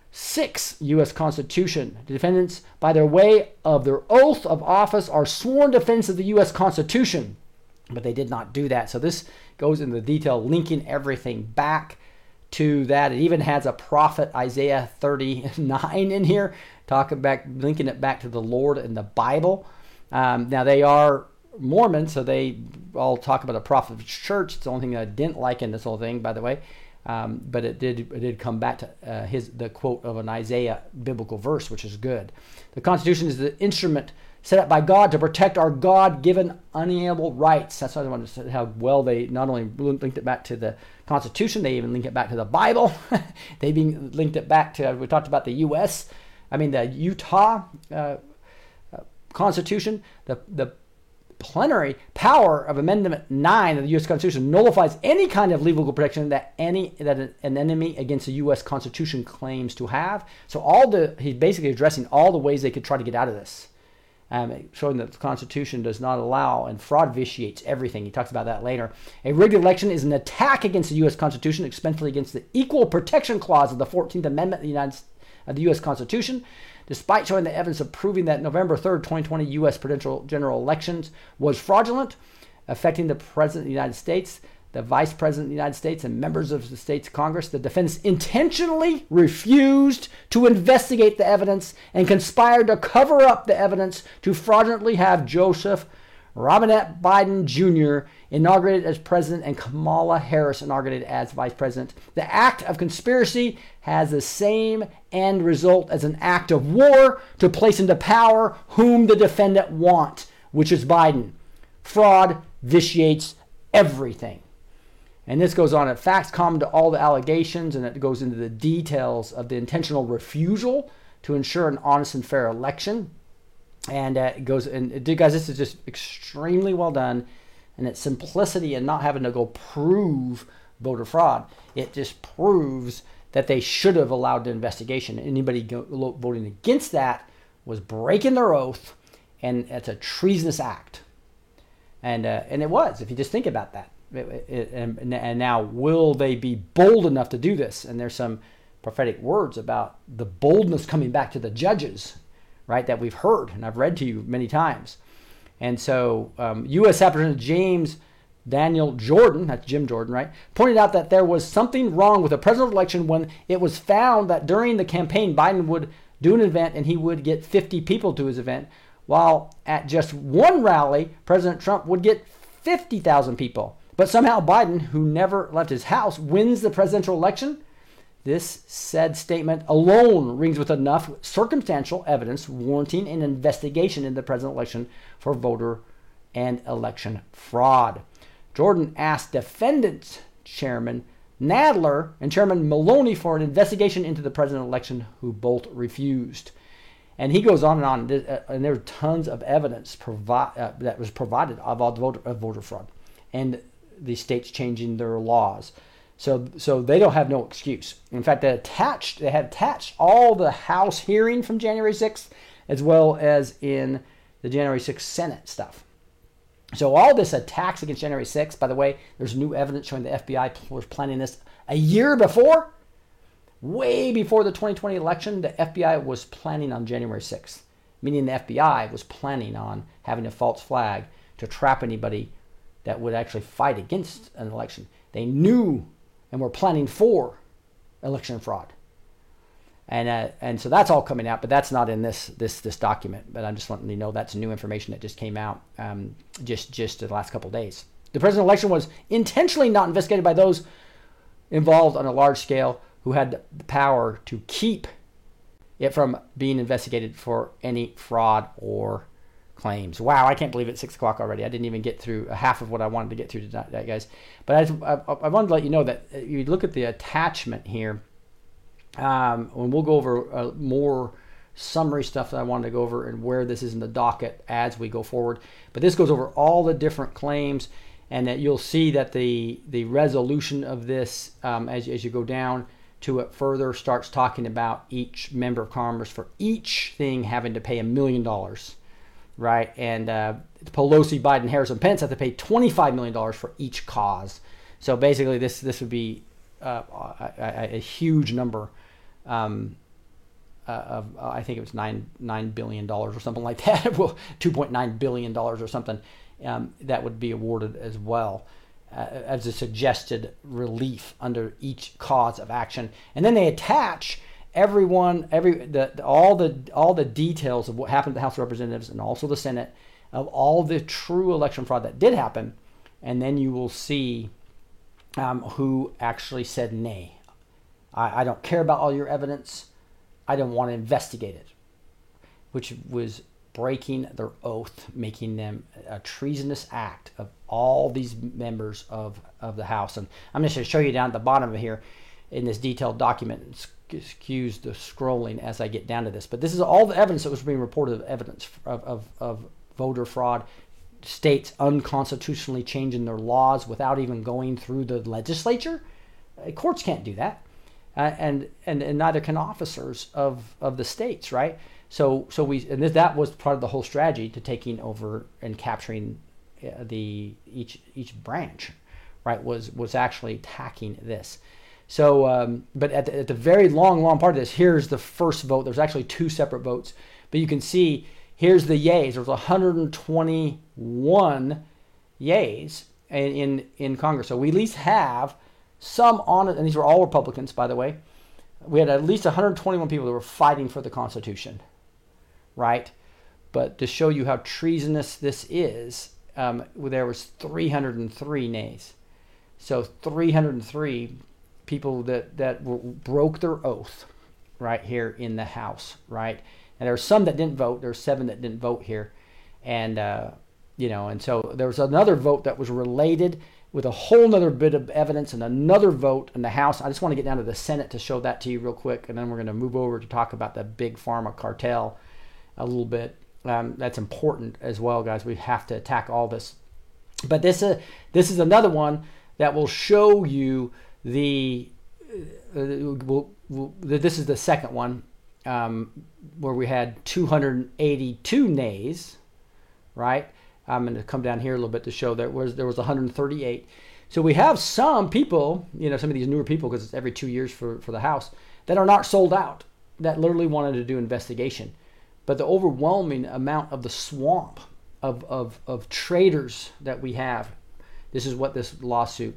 six, U S Constitution. The defendants, by their way of their oath of office, are sworn defense of the U S Constitution. But they did not do that. So this goes into detail, linking everything back to that. It even has a prophet, Isaiah thirty-nine, in here, talking back, linking it back to the Lord and the Bible. Um, now, they are Mormon, so they all talk about a prophet's church. It's the only thing that I didn't like in this whole thing, by the way. Um, but it did it did come back to uh, his the quote of an Isaiah biblical verse, which is good. The Constitution is the instrument set up by God to protect our God-given unalienable rights. That's why I wanted to say how well they not only linked it back to the Constitution, they even link it back to the Bible. They even linked it back to, we talked about the U S, I mean the Utah uh, Constitution. The the plenary power of Amendment nine of the U S Constitution nullifies any kind of legal protection that any that an enemy against the U S Constitution claims to have. So all the he's basically addressing all the ways they could try to get out of this, um, showing that the Constitution does not allow, and fraud vitiates everything. He talks about that later. A rigged election is an attack against the U S Constitution, especially against the Equal Protection Clause of the fourteenth Amendment of the United of the U S Constitution. Despite showing the evidence of proving that November third, twenty twenty U S presidential general elections was fraudulent, affecting the President of the United States, the Vice President of the United States, and members of the state's Congress, the defendants intentionally refused to investigate the evidence and conspired to cover up the evidence to fraudulently have Joseph Robinette Biden Junior inaugurated as president and Kamala Harris inaugurated as vice president. The act of conspiracy has the same end result as an act of war to place into power whom the defendant wants, which is Biden. Fraud vitiates everything. And this goes on. It facts common to all the allegations, and it goes into the details of the intentional refusal to ensure an honest and fair election. And uh, it goes, and it, guys, this is just extremely well done, and its simplicity and not having to go prove voter fraud. It just proves that they should have allowed the investigation. Anybody go, voting against that was breaking their oath, and it's a treasonous act. And uh, and it was, if you just think about that. It, it, and, and now, will they be bold enough to do this? And there's some prophetic words about the boldness coming back to the judges, right, that we've heard and I've read to you many times. And so um, U S Representative James Daniel Jordan, that's Jim Jordan, right, pointed out that there was something wrong with the presidential election when it was found that during the campaign, Biden would do an event and he would get fifty people to his event, while at just one rally, President Trump would get fifty thousand people. But somehow Biden, who never left his house, wins the presidential election. This said statement alone rings with enough circumstantial evidence warranting an investigation in the presidential election for voter and election fraud. Jordan asked defendants Chairman Nadler and Chairman Maloney for an investigation into the presidential election, who both refused. And he goes on and on, and there are tons of evidence provi- uh, that was provided of all voter, of voter fraud, and the states changing their laws. So, so they don't have no excuse. In fact, they attached, they had attached all the House hearing from January sixth, as well as in the January sixth Senate stuff. So all this attacks against January sixth, by the way, there's new evidence showing the F B I was planning this a year before. Way before the twenty twenty election, the F B I was planning on January sixth, meaning the F B I was planning on having a false flag to trap anybody that would actually fight against an election. They knew and were planning for election fraud. And uh, and so that's all coming out, but that's not in this this this document. But I'm just letting you know that's new information that just came out um, just, just in the last couple of days. The presidential election was intentionally not investigated by those involved on a large scale who had the power to keep it from being investigated for any fraud or claims. Wow, I can't believe it's six o'clock already. I didn't even get through half of what I wanted to get through tonight, guys. But I, I, I wanted to let you know that you look at the attachment here, um, and we'll go over uh, more summary stuff that I wanted to go over and where this is in the docket as we go forward. But this goes over all the different claims, and that you'll see that the the resolution of this, um, as, as you go down to it further, starts talking about each member of Congress for each thing having to pay a million dollars, right? And uh, Pelosi, Biden, Harris, and Pence have to pay twenty-five million dollars for each cause. So basically, this this would be uh, a, a huge number. Um, uh, of uh, I think it was nine nine billion dollars or something like that. Well, two point nine billion dollars or something. Um, that would be awarded as well. Uh, as a suggested relief under each cause of action, and then they attach everyone, every the, the all the all the details of what happened to the House of Representatives and also the Senate of all the true election fraud that did happen, and then you will see um, who actually said nay. I, I don't care about all your evidence. I don't want to investigate it, which was breaking their oath, making them a treasonous act of all these members of, of the House. And I'm just going to show you down at the bottom of here in this detailed document. Excuse the scrolling as I get down to this. But this is all the evidence that was being reported of evidence of, of, of voter fraud, states unconstitutionally changing their laws without even going through the legislature. Uh, courts can't do that. Uh, and, and and neither can officers of, of the states, right? So so we and that was part of the whole strategy to taking over and capturing the each each branch, right? Was was actually attacking this. So, um, but at the, at the very long long part of this, here's the first vote. There's actually two separate votes, but you can see here's the yays. There's one hundred twenty-one yays in in, in Congress. So we at least have some on it, and these were all Republicans, by the way. We had at least one hundred twenty-one people that were fighting for the Constitution. Right, but to show you how treasonous this is, um, there was three hundred three nays. So three hundred three people that that were, broke their oath, right here in the House, right. And there were some that didn't vote. There were seven that didn't vote here, and uh, you know, and so there was another vote that was related with a whole nother bit of evidence and another vote in the House. I just want to get down to the Senate to show that to you real quick, and then we're going to move over to talk about the big pharma cartel a little bit. Um, that's important as well, guys. We have to attack all this. But this, uh, this is another one that will show you the, uh, will, will, this is the second one, um, where we had two hundred eighty-two nays, right? I'm going to come down here a little bit to show that was there was one hundred thirty-eight. So we have some people, you know, some of these newer people, because it's every two years for, for the House, that are not sold out, that literally wanted to do investigation. But the overwhelming amount of the swamp of, of, of traitors that we have, this is what this lawsuit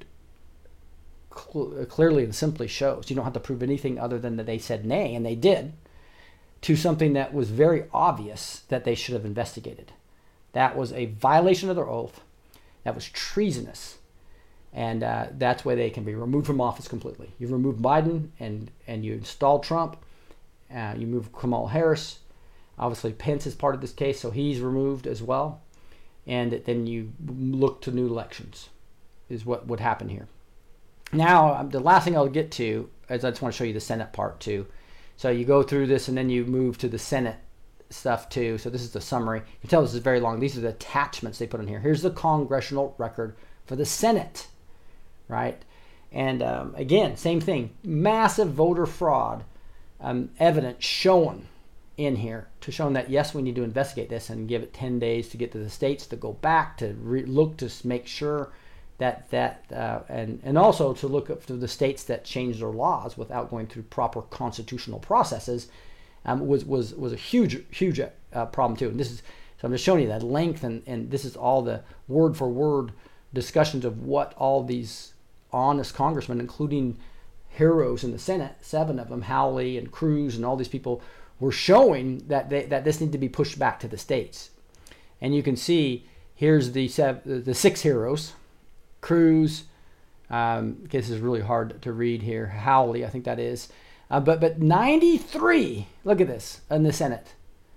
cl- clearly and simply shows. You don't have to prove anything other than that they said nay, and they did. to something that was very obvious that they should have investigated. That was a violation of their oath. That was treasonous. And uh, that's why they can be removed from office completely. You remove Biden and, and you install Trump. Uh, you move Kamala Harris. Obviously, Pence is part of this case, so he's removed as well. And then you look to new elections is what would happen here. Now, um, the last thing I'll get to is I just want to show you the Senate part too. So you go through this and then you move to the Senate stuff too. So this is the summary. You can tell this is very long. These are the attachments they put in here. Here's the congressional record for the Senate, right? And um, again, same thing. Massive voter fraud um, evidence shown in here to show that, yes, we need to investigate this and give it ten days to get to the states to go back to re- look to make sure that that uh, and and also to look up to the states that changed their laws without going through proper constitutional processes um, was was was a huge huge uh, problem too. And this is so I'm just showing you that length and and this is all the word for word discussions of what all these honest congressmen, including heroes in the Senate, seven of them, Hawley and Cruz and all these people, were showing that they, that this needed to be pushed back to the states. And you can see here's the seven, the six heroes. Cruz, um, this is really hard to read here. Hawley, I think that is. Uh, but but ninety-three, look at this, in the Senate.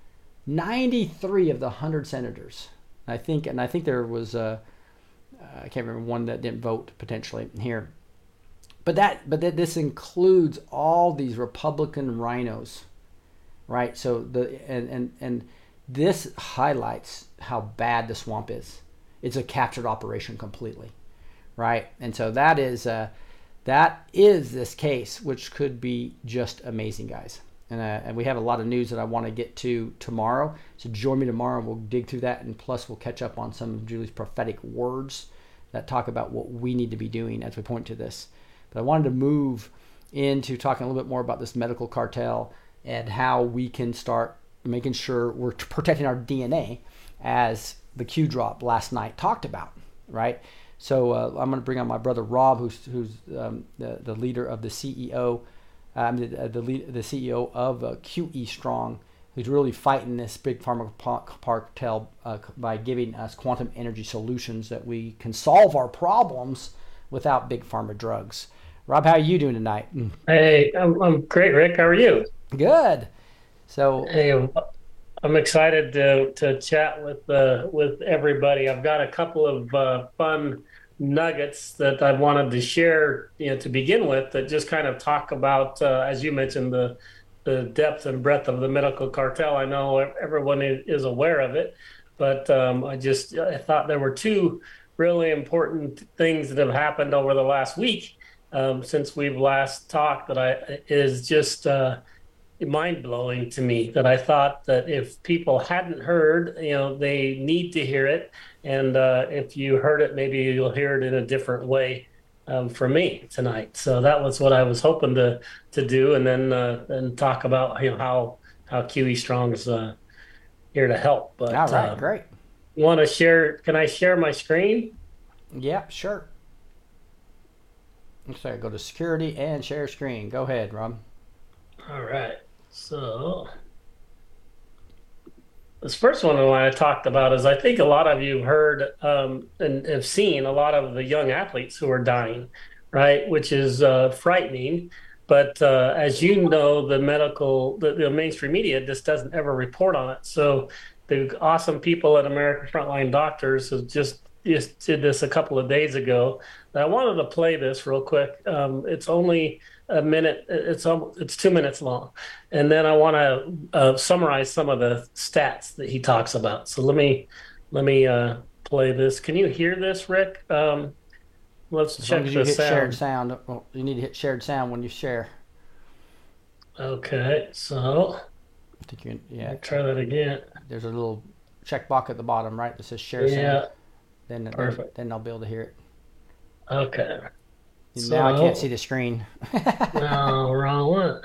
ninety-three of the one hundred senators. I think, and I think there was, uh, I can't remember one that didn't vote potentially here. But that, but that this includes all these Republican rhinos. Right, so the and, and and this highlights how bad the swamp is. It's a captured operation completely, right? And so that is uh, that is this case, which could be just amazing, guys. And uh, and we have a lot of news that I want to get to tomorrow. So join me tomorrow. We'll dig through that, and plus we'll catch up on some of Julie's prophetic words that talk about what we need to be doing as we point to this. But I wanted to move into talking a little bit more about this medical cartel and how we can start making sure we're protecting our D N A, as the Q drop last night talked about, right? So uh, I'm going to bring on my brother Rob, who's who's um, the the leader of the C E O, um, the the, lead, the C E O of uh, Q E Strong, who's really fighting this big pharma cartel uh, by giving us quantum energy solutions that we can solve our problems without big pharma drugs. Rob, how are you doing tonight? Hey, I'm I'm great, Rick. How are you? Good. So hey, I'm excited to to chat with uh, with everybody. I've got a couple of uh, fun nuggets that I wanted to share, you know, to begin with, that just kind of talk about, uh, as you mentioned, the the depth and breadth of the medical cartel. I know everyone is aware of it, but um, I just I thought there were two really important things that have happened over the last week um, since we've last talked that I is just. Uh, mind-blowing to me, that I thought that if people hadn't heard, you know, they need to hear it. And uh, if you heard it, maybe you'll hear it in a different way um, for me tonight. So that was what I was hoping to to do, and then uh, and talk about, you know, how how Q E Strong's uh, here to help. But all right, uh, great. You want to share? Can I share my screen? Yeah, sure. So go to security and share screen. Go ahead, Rob. All right. So this first one I talked about is, I think a lot of you have heard um, and have seen a lot of the young athletes who are dying, right? Which is uh, frightening. But uh, as you know, the medical, the, the mainstream media just doesn't ever report on it. So the awesome people at American Frontline Doctors have just just did this a couple of days ago. And I wanted to play this real quick. Um, it's only a minute. It's it's two minutes long, and then I want to uh, summarize some of the stats that he talks about. So let me let me uh, play this. Can you hear this, Rick? Um, let's as check long as you the hit sound. shared sound. Well, you need to hit shared sound when you share. Okay, so I think you can, yeah. try that again. There's a little check box at the bottom, right, that says share Yeah, sound. Then perfect. then I'll be able to hear it. Okay. Now I So- can't see the screen. No, wrong one.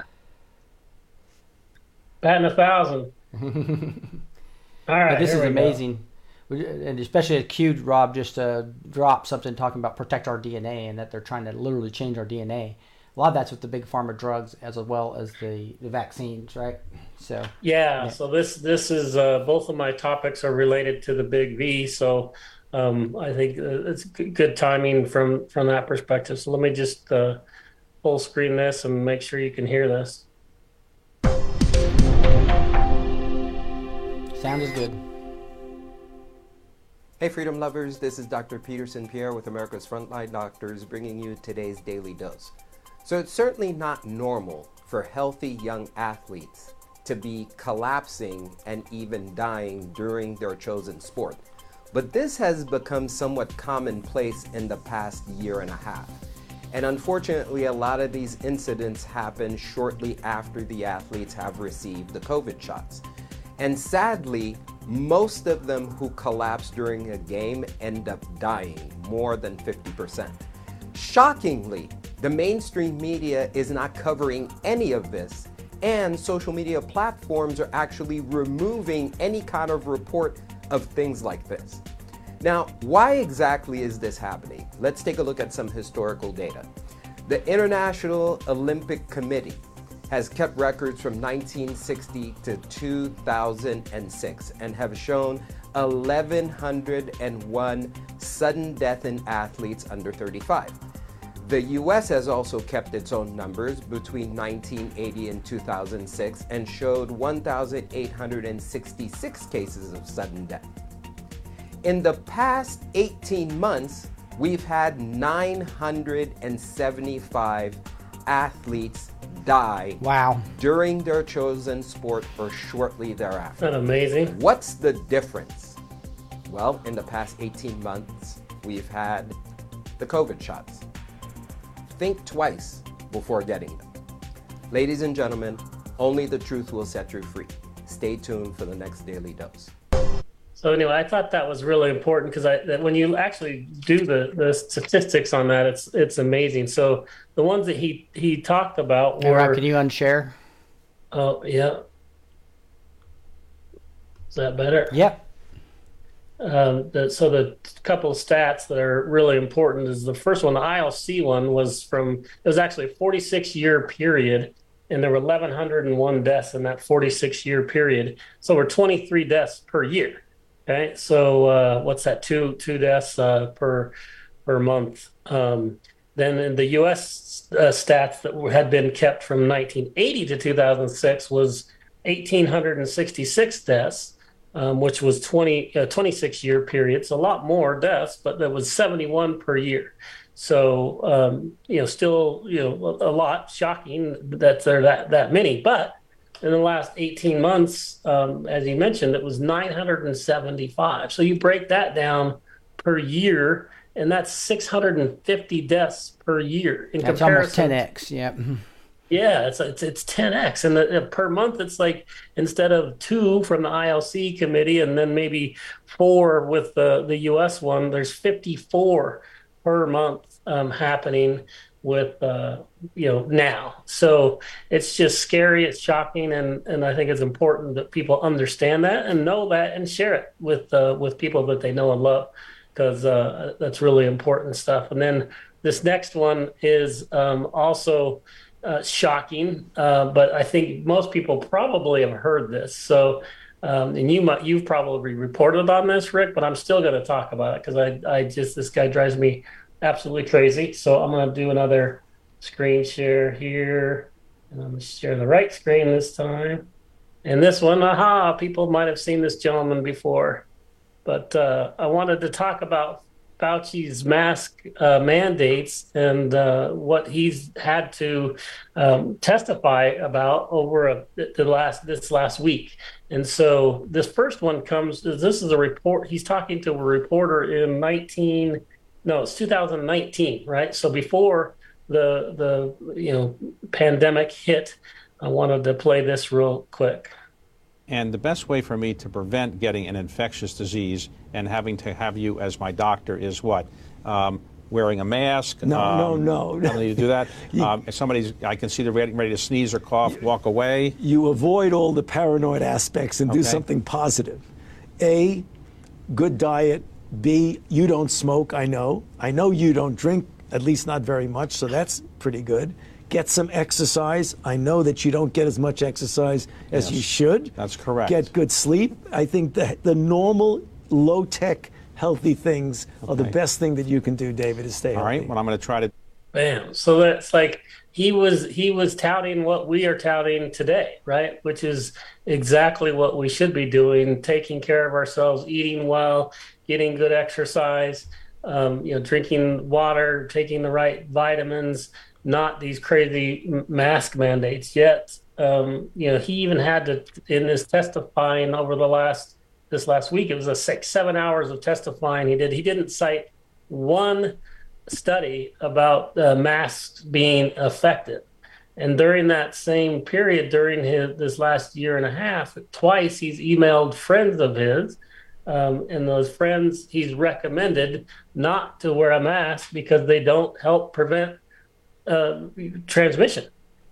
Batting a thousand. All right, But this here is we go. amazing. We- And especially as Q Rob just uh, dropped something talking about protect our D N A and that they're trying to literally change our D N A. a lot of that's with the big pharma drugs as well as the, the vaccines, right? So yeah, yeah. so this this is uh, both of my topics are related to the big V. So um, I think uh, it's good timing from from that perspective. So let me just uh, full screen this and make sure you can hear this. Sound is good. Hey Freedom Lovers, this is Doctor Peterson Pierre with America's Frontline Doctors bringing you today's Daily Dose. So it's certainly not normal for healthy young athletes to be collapsing and even dying during their chosen sport. But this has become somewhat commonplace in the past year and a half. And unfortunately, a lot of these incidents happen shortly after the athletes have received the COVID shots. And sadly, most of them who collapse during a game end up dying, more than fifty percent. Shockingly, the mainstream media is not covering any of this, and social media platforms are actually removing any kind of report of things like this. Now, why exactly is this happening? Let's take a look at some historical data. The International Olympic Committee has kept records from nineteen sixty to two thousand six and have shown eleven oh one sudden death in athletes under thirty-five. The U S has also kept its own numbers between nineteen eighty and two thousand six and showed one thousand eight hundred sixty-six cases of sudden death. In the past eighteen months, we've had nine hundred seventy-five athletes die Wow. during their chosen sport or shortly thereafter. Isn't that amazing? What's the difference? Well, in the past eighteen months, we've had the COVID shots. Think twice before getting them. Ladies and gentlemen, only the truth will set you free. Stay tuned for the next Daily Dose. So anyway, I thought that was really important because I that when you actually do the, the statistics on that, it's it's amazing. So the ones that he he talked about Hey, were. Rob, can you unshare? Oh yeah. Is that better? Yep. Um, the, so the couple of stats that are really important is the first one, the I L C one, was from it was actually a forty-six year period, and there were eleven oh one deaths in that forty-six year period. So we're twenty-three deaths per year. Okay, so uh, what's that? Two two deaths uh, per per month. Um, then in the U S uh, stats that had been kept from nineteen eighty to two thousand six was one thousand eight hundred sixty-six deaths, um, which was twenty, uh, twenty-six year period. So a lot more deaths, but there was seventy-one per year. So um, you know, still you know a lot. Shocking that there are that that many, but in the last eighteen months, um, as you mentioned, it was nine hundred seventy-five. So you break that down per year, and that's six hundred fifty deaths per year. In That's comparison, almost ten x. Yeah. yeah, it's it's it's ten x, and the, per month it's like instead of two from the I L C committee, and then maybe four with the the U S one, there's fifty-four per month um, happening with uh, you know now. So it's just scary, it's shocking, and and I think it's important that people understand that and know that and share it with uh, with people that they know and love, because uh, that's really important stuff. And then this next one is um, also uh, shocking, uh, but I think most people probably have heard this. So um, and you might you've probably reported on this, Rick, but I'm still going to talk about it because I I just this guy drives me absolutely crazy. So I'm going to do another screen share here, and I'm going to share the right screen this time. And this one, aha, people might have seen this gentleman before, but uh, I wanted to talk about Fauci's mask uh, mandates and uh, what he's had to um, testify about over a, the last this last week. And so this first one comes. This is a report. He's talking to a reporter in nineteen. No, it's two thousand nineteen, right? So before the the you know pandemic hit, I wanted to play this real quick. And the best way for me to prevent getting an infectious disease and having to have you as my doctor is what? Um, wearing a mask? No, um, no, no. How do you do that? you, um, if somebody's, I can see they're getting ready to sneeze or cough, you, walk away. You avoid all the paranoid aspects and okay. do something positive. A, good diet. B, you don't smoke, I know. I know you don't drink, at least not very much, so that's pretty good. Get some exercise. I know that you don't get as much exercise as Yes, you should. that's correct. Get good sleep. I think that the normal, low-tech, healthy things are the Okay. best thing that you can do, David, is stay All healthy. right, well, I'm going to try to. Bam. So that's like he was he was touting what we are touting today, right? Which is exactly what we should be doing: taking care of ourselves, eating well, getting good exercise, um, you know, drinking water, taking the right vitamins, not these crazy m- mask mandates. Yet, um, you know, he even had to in his testifying over the last this last week. It was a six seven hours of testifying he did. He didn't cite one study about uh, masks being effective. And during that same period, during his this last year and a half, twice he's emailed friends of his, um, and those friends he's recommended not to wear a mask because they don't help prevent uh, transmission.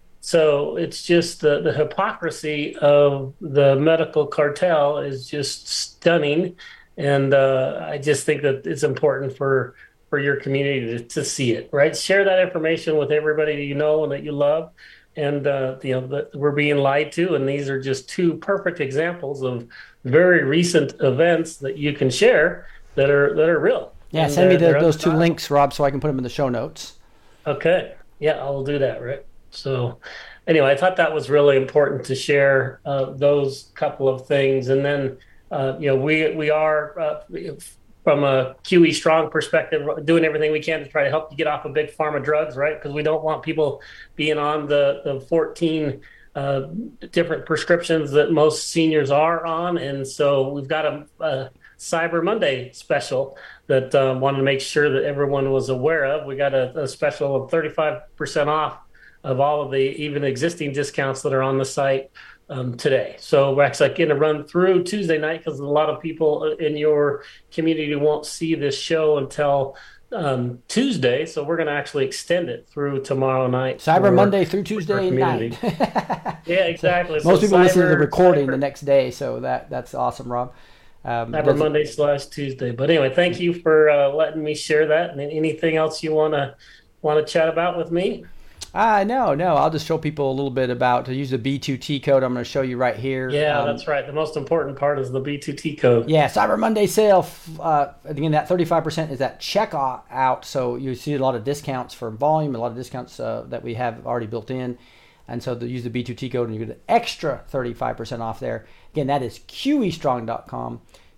So it's just the, the hypocrisy of the medical cartel is just stunning. And uh, I just think that it's important for for your community to, to see it, right? Share that information with everybody that you know and that you love. And, uh, you know, that we're being lied to. And these are just two perfect examples of very recent events that you can share that are that are real. Yeah, And send me they're- the, they're those two undeniable. links, Rob, so I can put them in the show notes. Okay. Yeah, I'll do that, right? So anyway, I thought that was really important to share uh, those couple of things. And then, uh, you know, we we are, uh, from a Q E Strong perspective, doing everything we can to try to help you get off of big pharma drugs, right? Because we don't want people being on the, the fourteen uh, different prescriptions that most seniors are on. And so we've got a, a Cyber Monday special that um, wanted to make sure that everyone was aware of. We got a, a special of thirty-five percent off of all of the even existing discounts that are on the site um, today. So we're actually going to run through Tuesday night because a lot of people in your community won't see this show until um, Tuesday. So we're going to actually extend it through tomorrow night. Cyber for- Monday through for Tuesday community. night. Yeah, exactly. Most So people listen to the Cyber- recording Cyber- the next day, so that that's awesome, Rob. Um, Cyber does- Monday slash Tuesday. But anyway, thank you for uh, letting me share that. And anything else you want to want to chat about with me? Uh, no, no. I'll just show people a little bit about to use the B two T code. I'm going to show you right here. Yeah, Um, that's right. The most important part is the B two T code. Yeah, Cyber Monday sale. Uh, again, that thirty-five percent is that checkout out. So you see a lot of discounts for volume, a lot of discounts uh, that we have already built in. And so to use the B two T code and you get an extra thirty-five percent off there. Again, that is Q E strong dot com,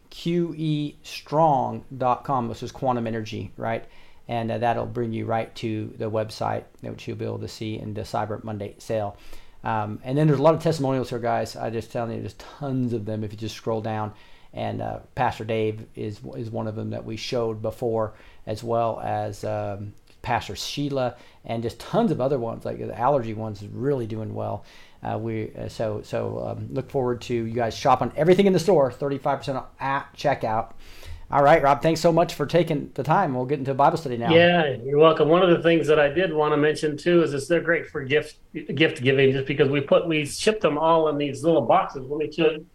Q E strong dot com, which is quantum energy, right? And uh, that'll bring you right to the website, which you'll be able to see in the Cyber Monday sale. Um, and then there's a lot of testimonials here, guys. I just telling you, there's tons of them if you just scroll down. And uh, Pastor Dave is is one of them that we showed before, as well as um, Pastor Sheila, and just tons of other ones. Like the allergy ones is really doing well. Uh, we uh, so so um, look forward to you guys shopping everything in the store, thirty-five percent at checkout. All right, Rob, thanks so much for taking the time. We'll get into Bible study now. Yeah, you're welcome. One of the things that I did want to mention too is is they're great for gift gift giving, just because we put we ship them all in these little boxes. Let me show you.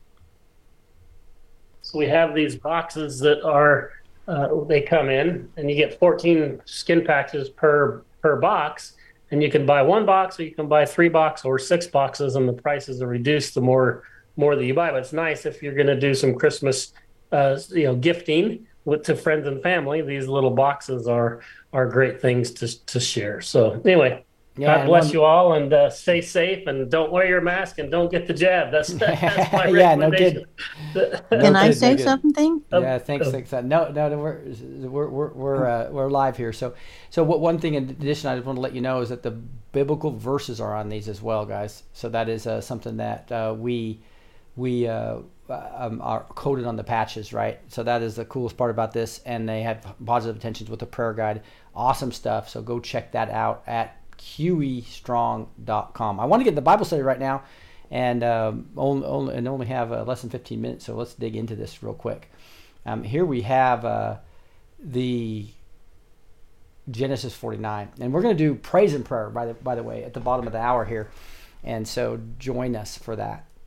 So we have these boxes that are uh, they come in, and you get fourteen skin patches per per box, and you can buy one box, or you can buy three boxes or six boxes, and the prices are reduced the more more that you buy. But it's nice if you're going to do some Christmas, uh, you know, gifting with to friends and family. These little boxes are are great things to to share. So anyway. Yeah, God and bless one- you all, and uh, stay safe, and don't wear your mask, and don't get the jab. That's, that's my Yeah, no recommendation. Can I good, say no good. something? Yeah, thanks, thanks. No, no, no we're we're we're we're, uh, we're live here. So, so what? One thing in addition, I just want to let you know is that the biblical verses are on these as well, guys. So that is uh, something that uh, we we uh, um, are coded on the patches, right? So that is the coolest part about this, and they have positive intentions with the prayer guide. Awesome stuff. So go check that out at Q E strong dot com. I want to get the Bible study right now, and um, only, only and only have uh, less than fifteen minutes. So let's dig into this real quick. Um, here we have uh, the Genesis forty-nine, and we're going to do praise and prayer. By the by the way, at the bottom of the hour here, and so join us for that.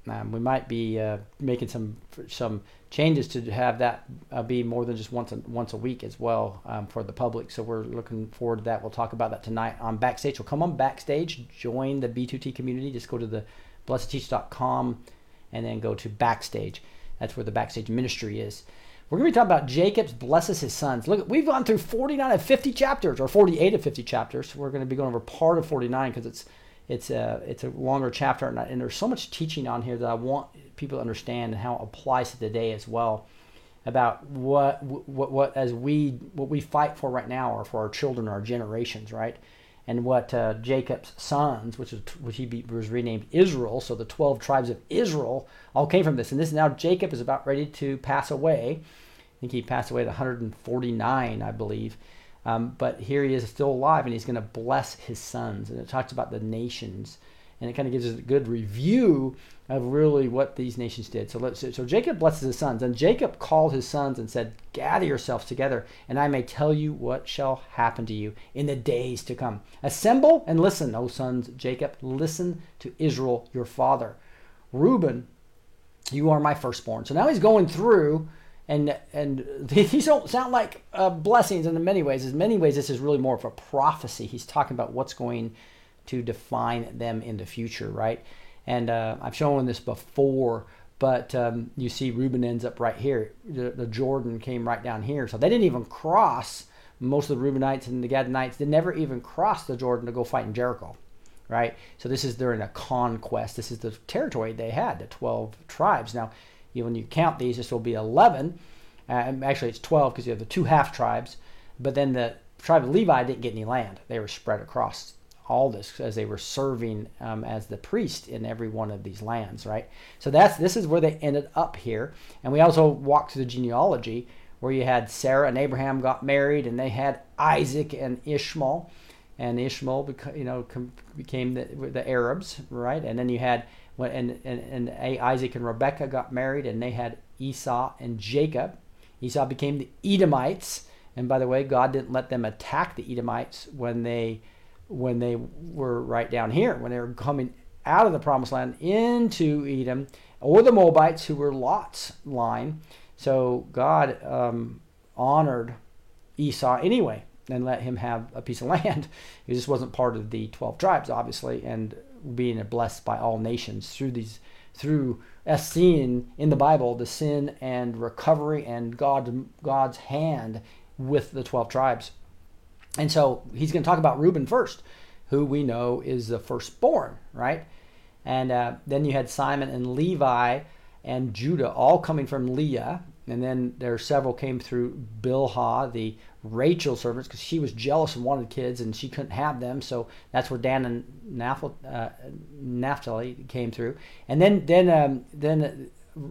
Um, we might be uh, making some some changes to have that uh, be more than just once a, once a week as well um, for the public. So we're looking forward to that. We'll talk about that tonight on Backstage. So come on Backstage, join the B two T community. Just go to the blessed teach dot com and then go to Backstage. That's where the Backstage ministry is. We're going to be talking about Jacob blesses his sons. Look, we've gone through forty-nine of fifty chapters, or forty-eight of fifty chapters. We're going to be going over part of forty-nine because it's It's a it's a longer chapter, and, and there's so much teaching on here that I want people to understand and how it applies to today as well, about what what what as we what we fight for right now are for our children, our generations, right? And what uh, Jacob's sons, which is which he be, was renamed Israel, so the twelve tribes of Israel all came from this. And this now Jacob is about ready to pass away. I think he passed away at one hundred forty-nine, I believe. Um, but here he is still alive, and he's going to bless his sons. And it talks about the nations, and it kind of gives us a good review of really what these nations did. So let's so Jacob blesses his sons, and Jacob called his sons and said, "Gather yourselves together, and I may tell you what shall happen to you in the days to come. Assemble and listen, O sons of Jacob. Listen to Israel, your father. Reuben, you are my firstborn." So now he's going through. And and these don't sound like uh, blessings in many ways. In many ways, this is really more of a prophecy. He's talking about what's going to define them in the future, right? And uh, I've shown this before, but um, you see Reuben ends up right here. The, the Jordan came right down here. So they didn't even cross. Most of the Reubenites and the Gadites, they never even crossed the Jordan to go fight in Jericho, right? So this is during a conquest. This is the territory they had, the twelve tribes. Now, You, when you count these, this will be eleven. Uh, actually, it's twelve because you have the two half tribes. But then the tribe of Levi didn't get any land. They were spread across all this as they were serving um, as the priest in every one of these lands, right? So that's this is where they ended up here. And we also walked through the genealogy where you had Sarah and Abraham got married, and they had Isaac and Ishmael. And Ishmael, you know, became the, the Arabs, right? And then you had And, and, and Isaac and Rebekah got married, and they had Esau and Jacob. Esau became the Edomites, and by the way, God didn't let them attack the Edomites when they when they were right down here, when they were coming out of the Promised Land into Edom, or the Moabites, who were Lot's line. So God um, honored Esau anyway and let him have a piece of land. He just wasn't part of the twelve tribes, obviously, and being blessed by all nations through these, through us seeing in the Bible the sin and recovery and God, God's hand with the twelve tribes. And so he's going to talk about Reuben first, who we know is the firstborn, right? And uh, then you had Simon and Levi and Judah all coming from Leah. And then there are several came through Bilhah, the Rachel servants, because she was jealous and wanted kids, and she couldn't have them. So that's where Dan and uh, Naphtali came through. And then then um, then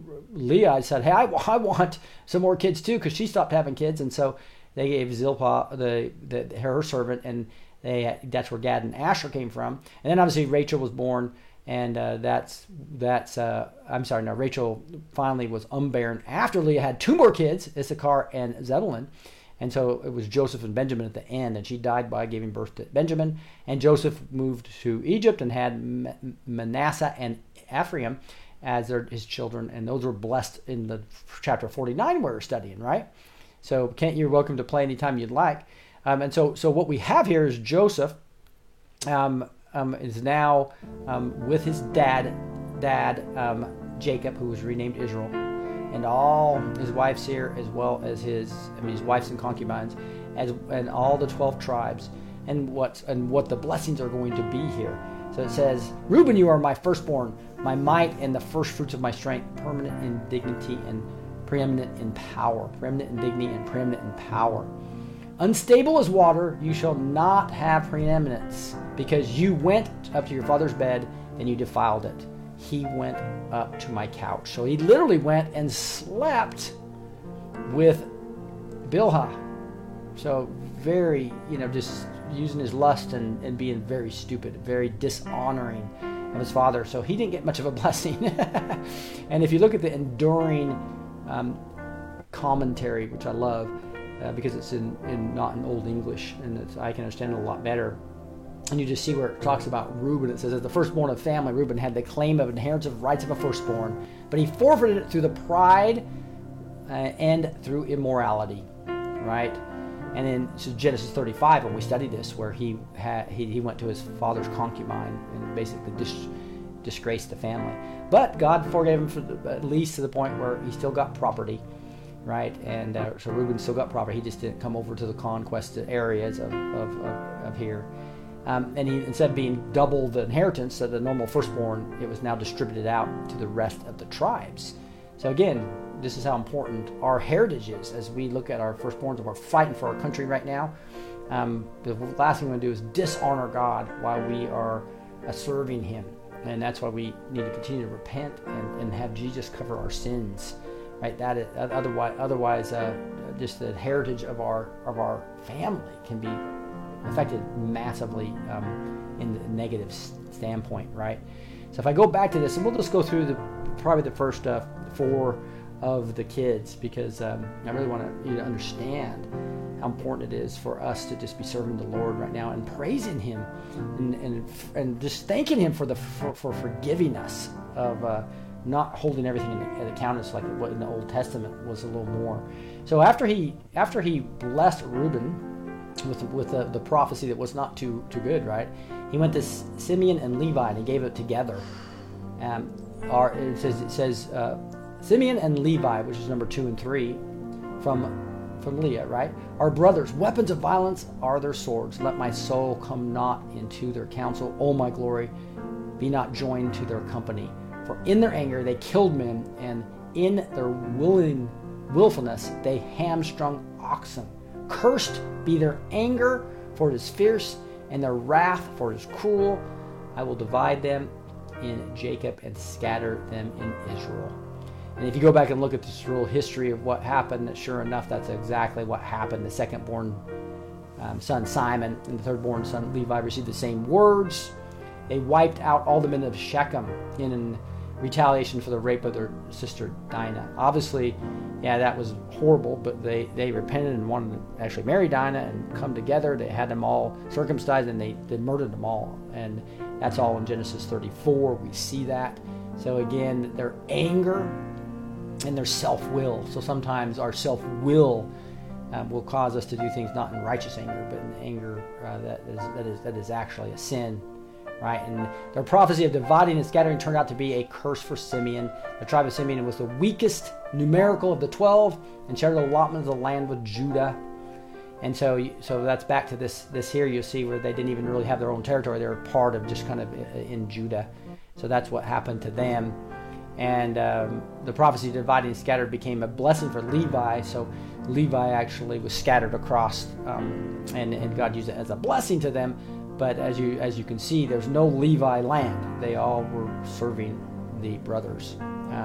Leah said, "Hey, I, I want some more kids too," because she stopped having kids, and so they gave Zilpah the, the her servant, and they that's where Gad and Asher came from. And then obviously Rachel was born. And uh, that's, that's uh, I'm sorry, no, Rachel finally was unbarren after Leah had two more kids, Issachar and Zebulun. And so it was Joseph and Benjamin at the end, and she died by giving birth to Benjamin. And Joseph moved to Egypt and had Manasseh and Ephraim as their, his children, and those were blessed in the chapter forty-nine we're studying, right? So Kent, you're welcome to play anytime you'd like. Um, and so, so what we have here is Joseph, um, Um, is now um, with his dad, dad um, Jacob, who was renamed Israel, and all his wives here, as well as his, I mean, his wives and concubines, as and all the twelve tribes, and what and what the blessings are going to be here. So it says, "Reuben, you are my firstborn, my might, and the first fruits of my strength, permanent in dignity and preeminent in power, preeminent in dignity and preeminent in power. Unstable as water, you shall not have preeminence, because you went up to your father's bed and you defiled it. He went up to my couch." So he literally went and slept with Bilhah. So very, you know, just using his lust and, and being very stupid, very dishonoring of his father. So he didn't get much of a blessing. And if you look at the enduring um, commentary, which I love, Uh, because it's in, in not in Old English, and it's, I can understand it a lot better. And you just see where it talks about Reuben. It says, as the firstborn of family, Reuben had the claim of inheritance of rights of a firstborn, but he forfeited it through the pride uh, and through immorality, right? And then so Genesis thirty-five, when we studied this, where he had he, he went to his father's concubine and basically dis- disgraced the family. But God forgave him for the, at least to the point where he still got property, right? And uh, so Reuben still got property. He just didn't come over to the conquest areas of of, of, of here. Um, and he, instead of being double the inheritance of the normal firstborn, it was now distributed out to the rest of the tribes. So again, this is how important our heritage is as we look at our firstborns and we're fighting for our country right now. Um, the last thing we want to do is dishonor God while we are uh, serving him. And that's why we need to continue to repent and, and have Jesus cover our sins, right? That is, otherwise, otherwise, uh, just the heritage of our of our family can be affected massively um, in the negative standpoint, right? So if I go back to this, and we'll just go through the probably the first uh, four of the kids, because um, I really want to, you to understand how important it is for us to just be serving the Lord right now and praising him and and, and just thanking him for the for, for forgiving us of uh, not holding everything in account, like what in the Old Testament was a little more. So after he after he blessed Reuben with with the, the prophecy that was not too too good, right? He went to Simeon and Levi and he gave it together. Um, our, it says it says uh, Simeon and Levi, which is number two and three, from from Leah, right? Our brothers, weapons of violence are their swords. Let my soul come not into their counsel. O my glory, be not joined to their company. For in their anger they killed men, and in their willing willfulness they hamstrung oxen. Cursed be their anger, for it is fierce, and their wrath, for it is cruel. I will divide them in Jacob and scatter them in Israel. And if you go back and look at this real history of what happened, sure enough, that's exactly what happened. The second-born um, son Simon and the third-born son Levi received the same words. They wiped out all the men of Shechem in retaliation for the rape of their sister Dinah. Obviously, yeah, that was horrible, but they, they repented and wanted to actually marry Dinah and come together. They had them all circumcised, and they, they murdered them all. And that's all in Genesis thirty-four. We see that. So again, their anger and their self-will. So sometimes our self-will um, will cause us to do things not in righteous anger, but in anger uh, that is that is that is actually a sin. Right, and their prophecy of dividing and scattering turned out to be a curse for Simeon. The tribe of Simeon was the weakest numerical of the twelve and shared the allotment of the land with Judah. And so, so that's back to this this here. You'll see where they didn't even really have their own territory; they were part of just kind of in Judah. So that's what happened to them. And um, the prophecy of dividing and scattered became a blessing for Levi. So Levi actually was scattered across, um, and and God used it as a blessing to them. But as you as you can see, there's no Levi land. They all were serving the brothers,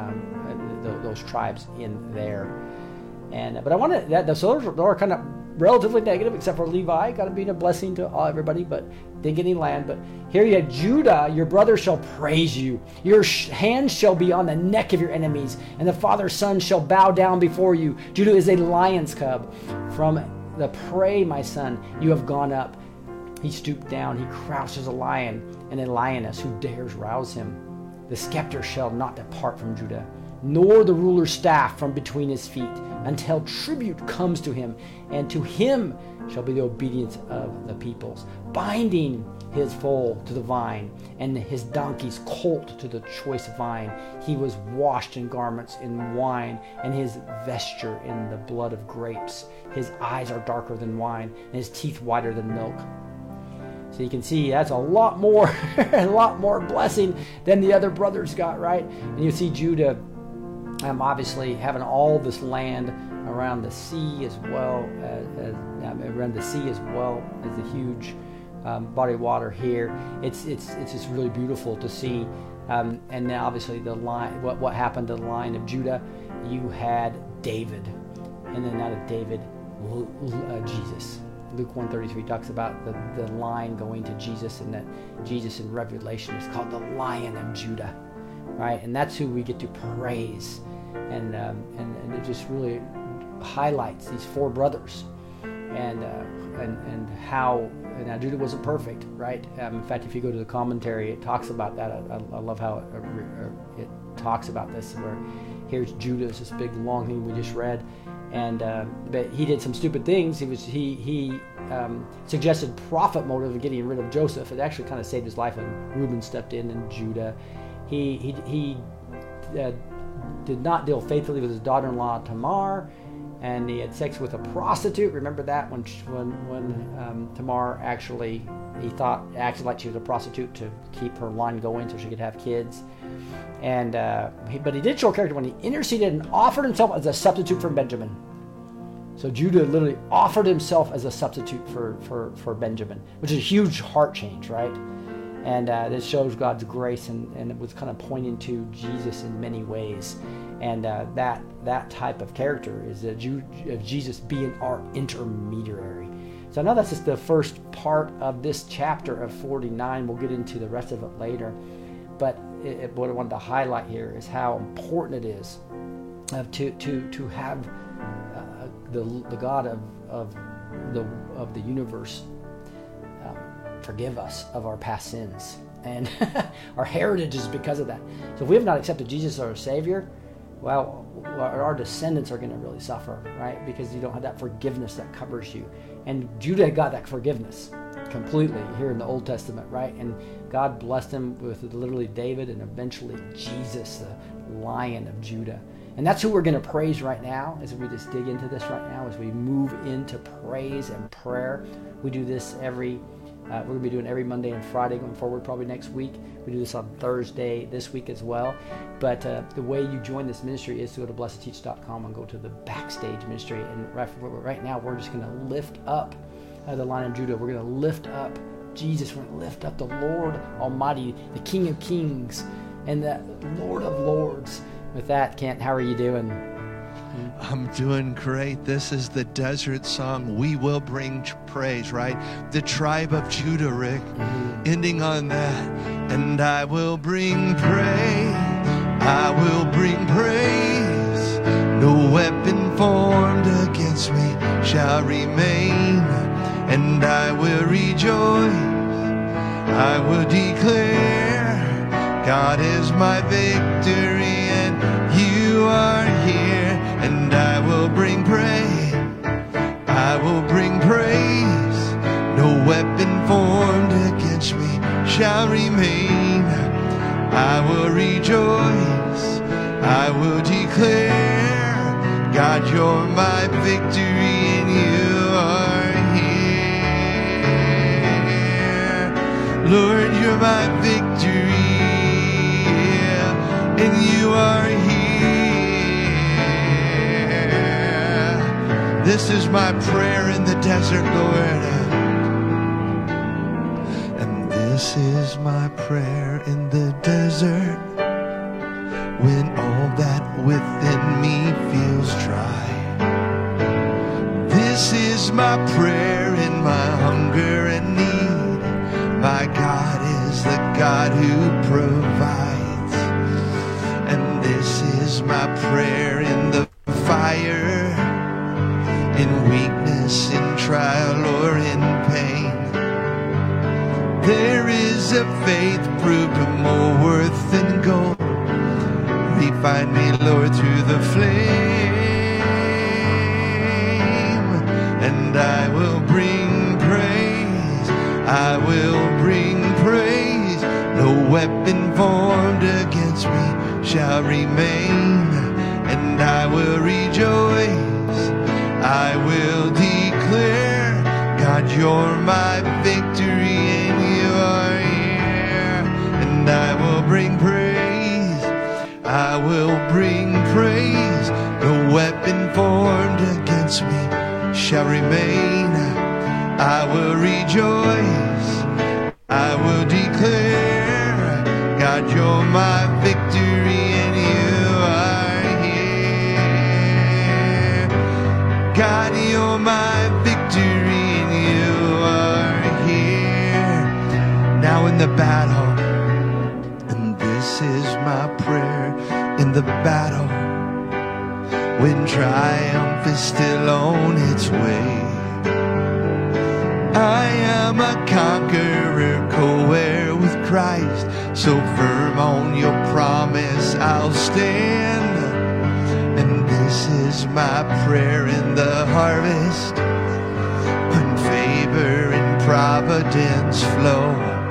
um, th- those tribes in there. And but I want to that so those are, those are kind of relatively negative, except for Levi, got to be a blessing to all, everybody, but didn't get any land. But here you have Judah, your brother shall praise you. Your sh- hands shall be on the neck of your enemies, and the father's son shall bow down before you. Judah is a lion's cub. From the prey, my son, you have gone up. He stooped down, he crouched as a lion, and a lioness who dares rouse him. The scepter shall not depart from Judah, nor the ruler's staff from between his feet, until tribute comes to him, and to him shall be the obedience of the peoples, binding his foal to the vine, and his donkey's colt to the choice vine. He was washed in garments in wine, and his vesture in the blood of grapes. His eyes are darker than wine, and his teeth whiter than milk. So you can see that's a lot more, a lot more blessing than the other brothers got, right? And you see Judah um, obviously having all this land around the sea as well, as, as, um, around the sea as well as a huge um, body of water here. It's it's it's just really beautiful to see. Um, and then obviously the line, what what happened to the line of Judah? You had David, and then out of David, uh, Jesus. Luke one thirty-three talks about the, the line going to Jesus, and that Jesus in Revelation is called the Lion of Judah, right? And that's who we get to praise. And, um, and, and it just really highlights these four brothers. and uh, and and how. Now Judah wasn't perfect, right? Um, in fact, if you go to the commentary, it talks about that. I, I love how it, it talks about this, where here's Judah, this big long thing we just read, and uh, but he did some stupid things. He was he he um, suggested profit motive of getting rid of Joseph. It actually kind of saved his life, and Reuben stepped in, and Judah. He he he uh, did not deal faithfully with his daughter-in-law Tamar. And he had sex with a prostitute. Remember that when when when um, Tamar actually he thought acted like she was a prostitute to keep her line going so she could have kids. And uh, he, but he did show character when he interceded and offered himself as a substitute for Benjamin. So Judah literally offered himself as a substitute for for for Benjamin, which is a huge heart change, right? And uh, this shows God's grace, and, and it was kind of pointing to Jesus in many ways. And uh, that that type of character is a Jew, of Jesus being our intermediary. So I know that's just the first part of this chapter of forty-nine. We'll get into the rest of it later. But it, it, what I wanted to highlight here is how important it is uh, to to to have uh, the the God of of the of the universe um, forgive us of our past sins, and our heritage is because of that. So if we have not accepted Jesus as our Savior, well, our descendants are going to really suffer, right? Because you don't have that forgiveness that covers you. And Judah got that forgiveness completely here in the Old Testament, right? And God blessed him with literally David and eventually Jesus, the Lion of Judah. And that's who we're going to praise right now as we just dig into this right now, as we move into praise and prayer. We do this every Uh, we're going to be doing every Monday and Friday going forward, probably next week. We do this on Thursday this week as well. But uh, the way you join this ministry is to go to blessed teach dot com and go to the backstage ministry. And right, right now, we're just going to lift up uh, the Lion of Judah. We're going to lift up Jesus. We're going to lift up the Lord Almighty, the King of Kings, and the Lord of Lords. With that, Kent, how are you doing? I'm doing great. This is the desert song, We Will Bring Praise, right? The tribe of Judah, Rick, mm-hmm. ending on that. And I will bring praise, I will bring praise. No weapon formed against me shall remain. And I will rejoice, I will declare, God is my victory and you are here. And I will bring praise, I will bring praise. No weapon formed against me shall remain. I will rejoice, I will declare, God, you're my victory and you are here. Lord, you're my victory and you are here. This is my prayer in the desert, Lord. And this is my prayer in the desert, when all that within me feels dry. This is my prayer in my hunger and need. My God is the God who provides. And this is my prayer in the fire, in weakness, in trial, or in pain. There is a faith proved of more worth than gold. Refine me, Lord, through the flame. And I will bring praise, I will bring praise. No weapon formed against me shall remain. And I will rejoice, I will declare, God, you're my victory and you are here. And I will bring praise, I will bring praise. No weapon formed against me shall remain. I will rejoice, I will declare, God, you're my victory and you are here. God, you're my victory and you are here. Now in the battle, and this is my prayer in the battle, when triumph is still on its way. I am a conqueror, co-heir with Christ, so firm on your promise I'll stand. And this is my prayer in the harvest, when favor and providence flow.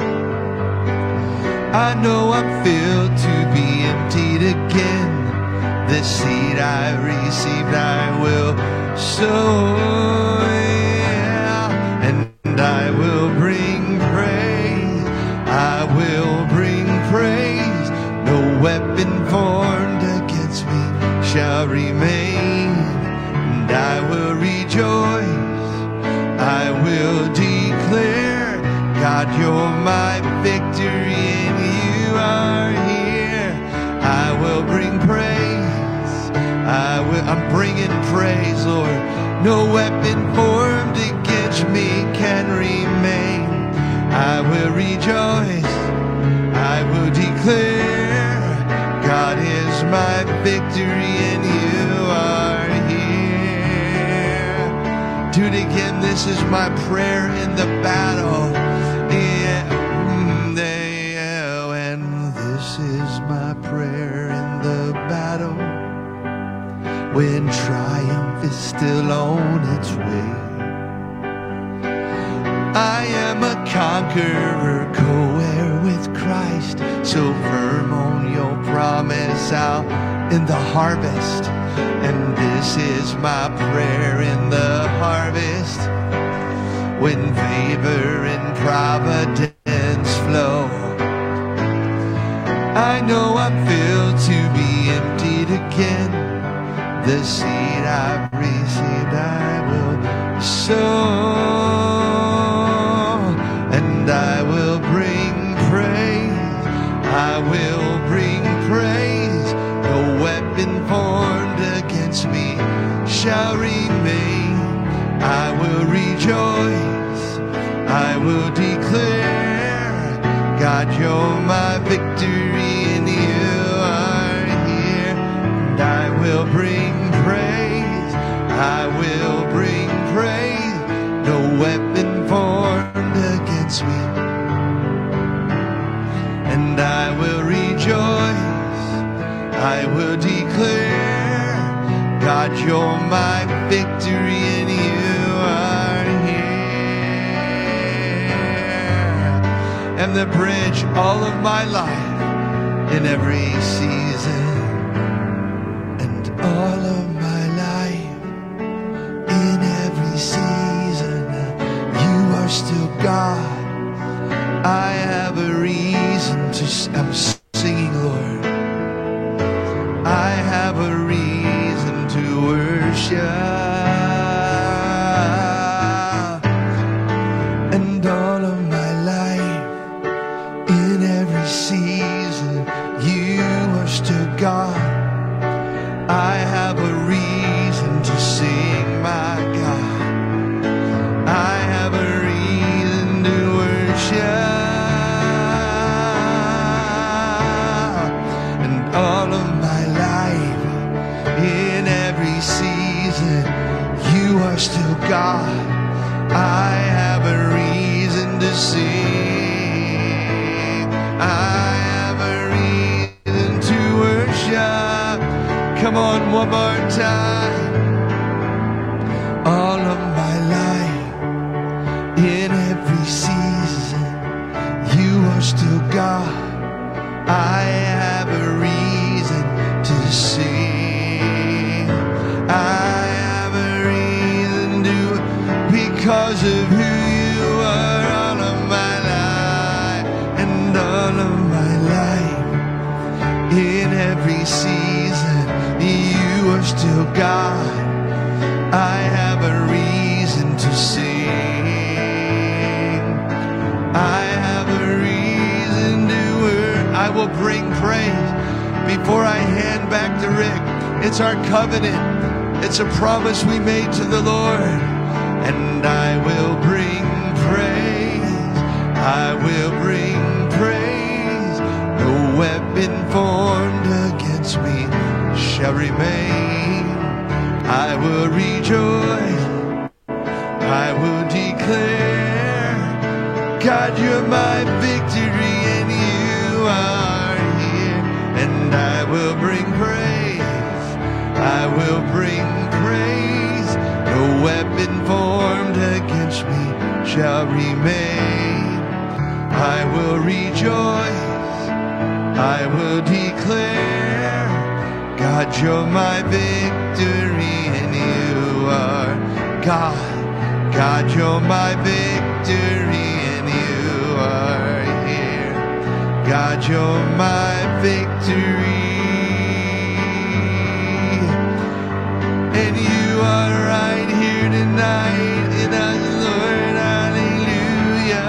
I know I'm filled to be emptied again. The seed I received I will sow, yeah. And I will bring praise, I will bring praise. No weapon formed against me shall remain. And I will rejoice, I will declare, God, you're my victory and you are here. I will bring praise, I will, I'm bringing praise, Lord. No weapon formed against me can remain. I will rejoice, I will declare, God is my victory and you are here. Do it again, this is my prayer in the battle. Yeah, and this is my prayer in the battle, when triumph is still on its way. I am a conqueror, co-heir with Christ, so firm on your promise out in the harvest. And this is my prayer in the harvest, when favor and providence flow. I know I'm filled to be emptied again. The seed I've received I will sow. And I will bring praise, I will bring praise. No weapon formed against me shall remain. I will rejoice, I will declare, God, you're my victory and you are here. And I will bring praise, I will bring praise. No weapon formed against me. And I will rejoice, I will declare, God, you're my victory and you are here. And the bridge all of my life, in every season, and all of my life, in every season, you are still God. I have a reason to, I'm singing, Lord. I have a reason to worship. And all of my life, in every season, you are still God. I have a reason to sing, my God. I have a reason to worship. And all of my life, in every season, you are still God. I have a reason to sing. I have a reason to worship. Come on, one more time. All of my life, in every season, you are still God. I have a reason to sing. I have a reason to, because of who you are. All of my life, and all of my life, in every season, you are still God. I have a reason to sing. I have a reason to work. I will bring praise. Before I hand back to Rick, it's our covenant. It's a promise we made to the Lord. And I will bring praise, I will bring praise. No weapon formed against me shall remain. I will rejoice, I will declare, God, you're my victory, and you are here. And I will bring praise, I will bring praise. No weapon formed against me shall remain. I will rejoice, I will declare, God, you're my victory, and you are God. God, you're my victory, and you are here. God, you're my victory, and you are right here tonight in us, Lord. Hallelujah.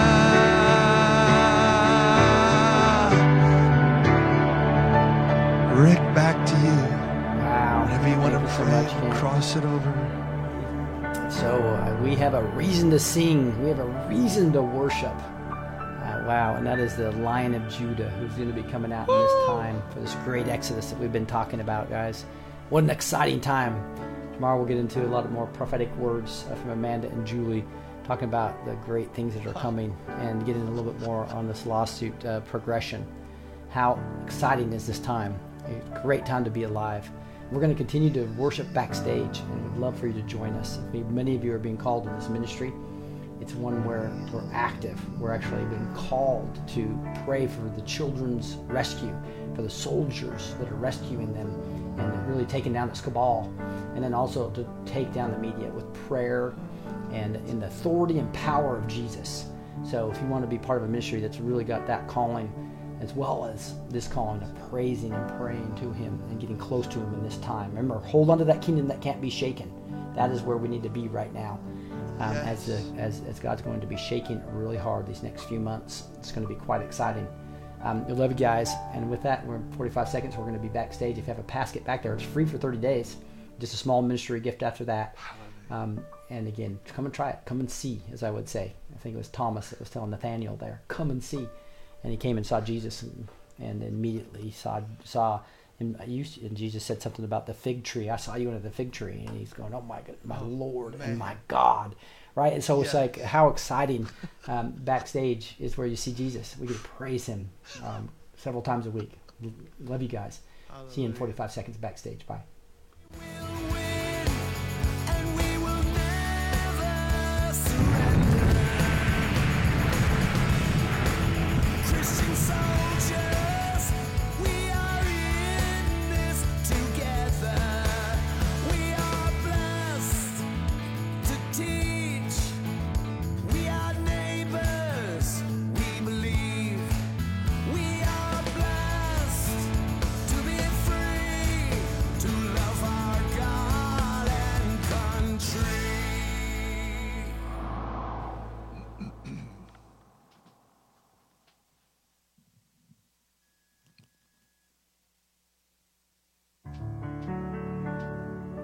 Rick, back to you. Wow. Whenever you want to Thank you so pray, much, Ken. cross it over. So uh, we have a reason to sing. We have a reason to worship. Uh, wow, and that is the Lion of Judah who's going to be coming out in this time for this great Exodus that we've been talking about, guys. What an exciting time. Tomorrow we'll get into a lot of more prophetic words uh, from Amanda and Julie, talking about the great things that are coming and getting a little bit more on this lawsuit uh, progression. How exciting is this time? A great time to be alive. We're going to continue to worship backstage, and we'd love for you to join us. Many of you are being called to this ministry. It's one where we're active. We're actually being called to pray for the children's rescue, for the soldiers that are rescuing them and really taking down this cabal, and then also to take down the media with prayer and in the authority and power of Jesus. So if you want to be part of a ministry that's really got that calling, as well as this calling of praising and praying to Him and getting close to Him in this time. Remember, hold on to that kingdom that can't be shaken. That is where we need to be right now. Um, yes. as, the, as as God's going to be shaking really hard these next few months. It's going to be quite exciting. Um, we love you guys. And with that, we're in forty-five seconds. We're going to be backstage. If you have a pass, get back there. It's free for thirty days. Just a small ministry gift after that. Um, and again, come and try it. Come and see, as I would say. I think it was Thomas that was telling Nathaniel there. Come and see. And he came and saw Jesus, and, and immediately saw saw him. And Jesus said something about the fig tree. I saw you under the fig tree, and he's going, "Oh my God, my oh, Lord man. And my God!" Right? And so it's yeah. like how exciting. Um, backstage is where you see Jesus. We can praise Him um, several times a week. Love you guys. Hallelujah. See you in forty-five seconds backstage. Bye.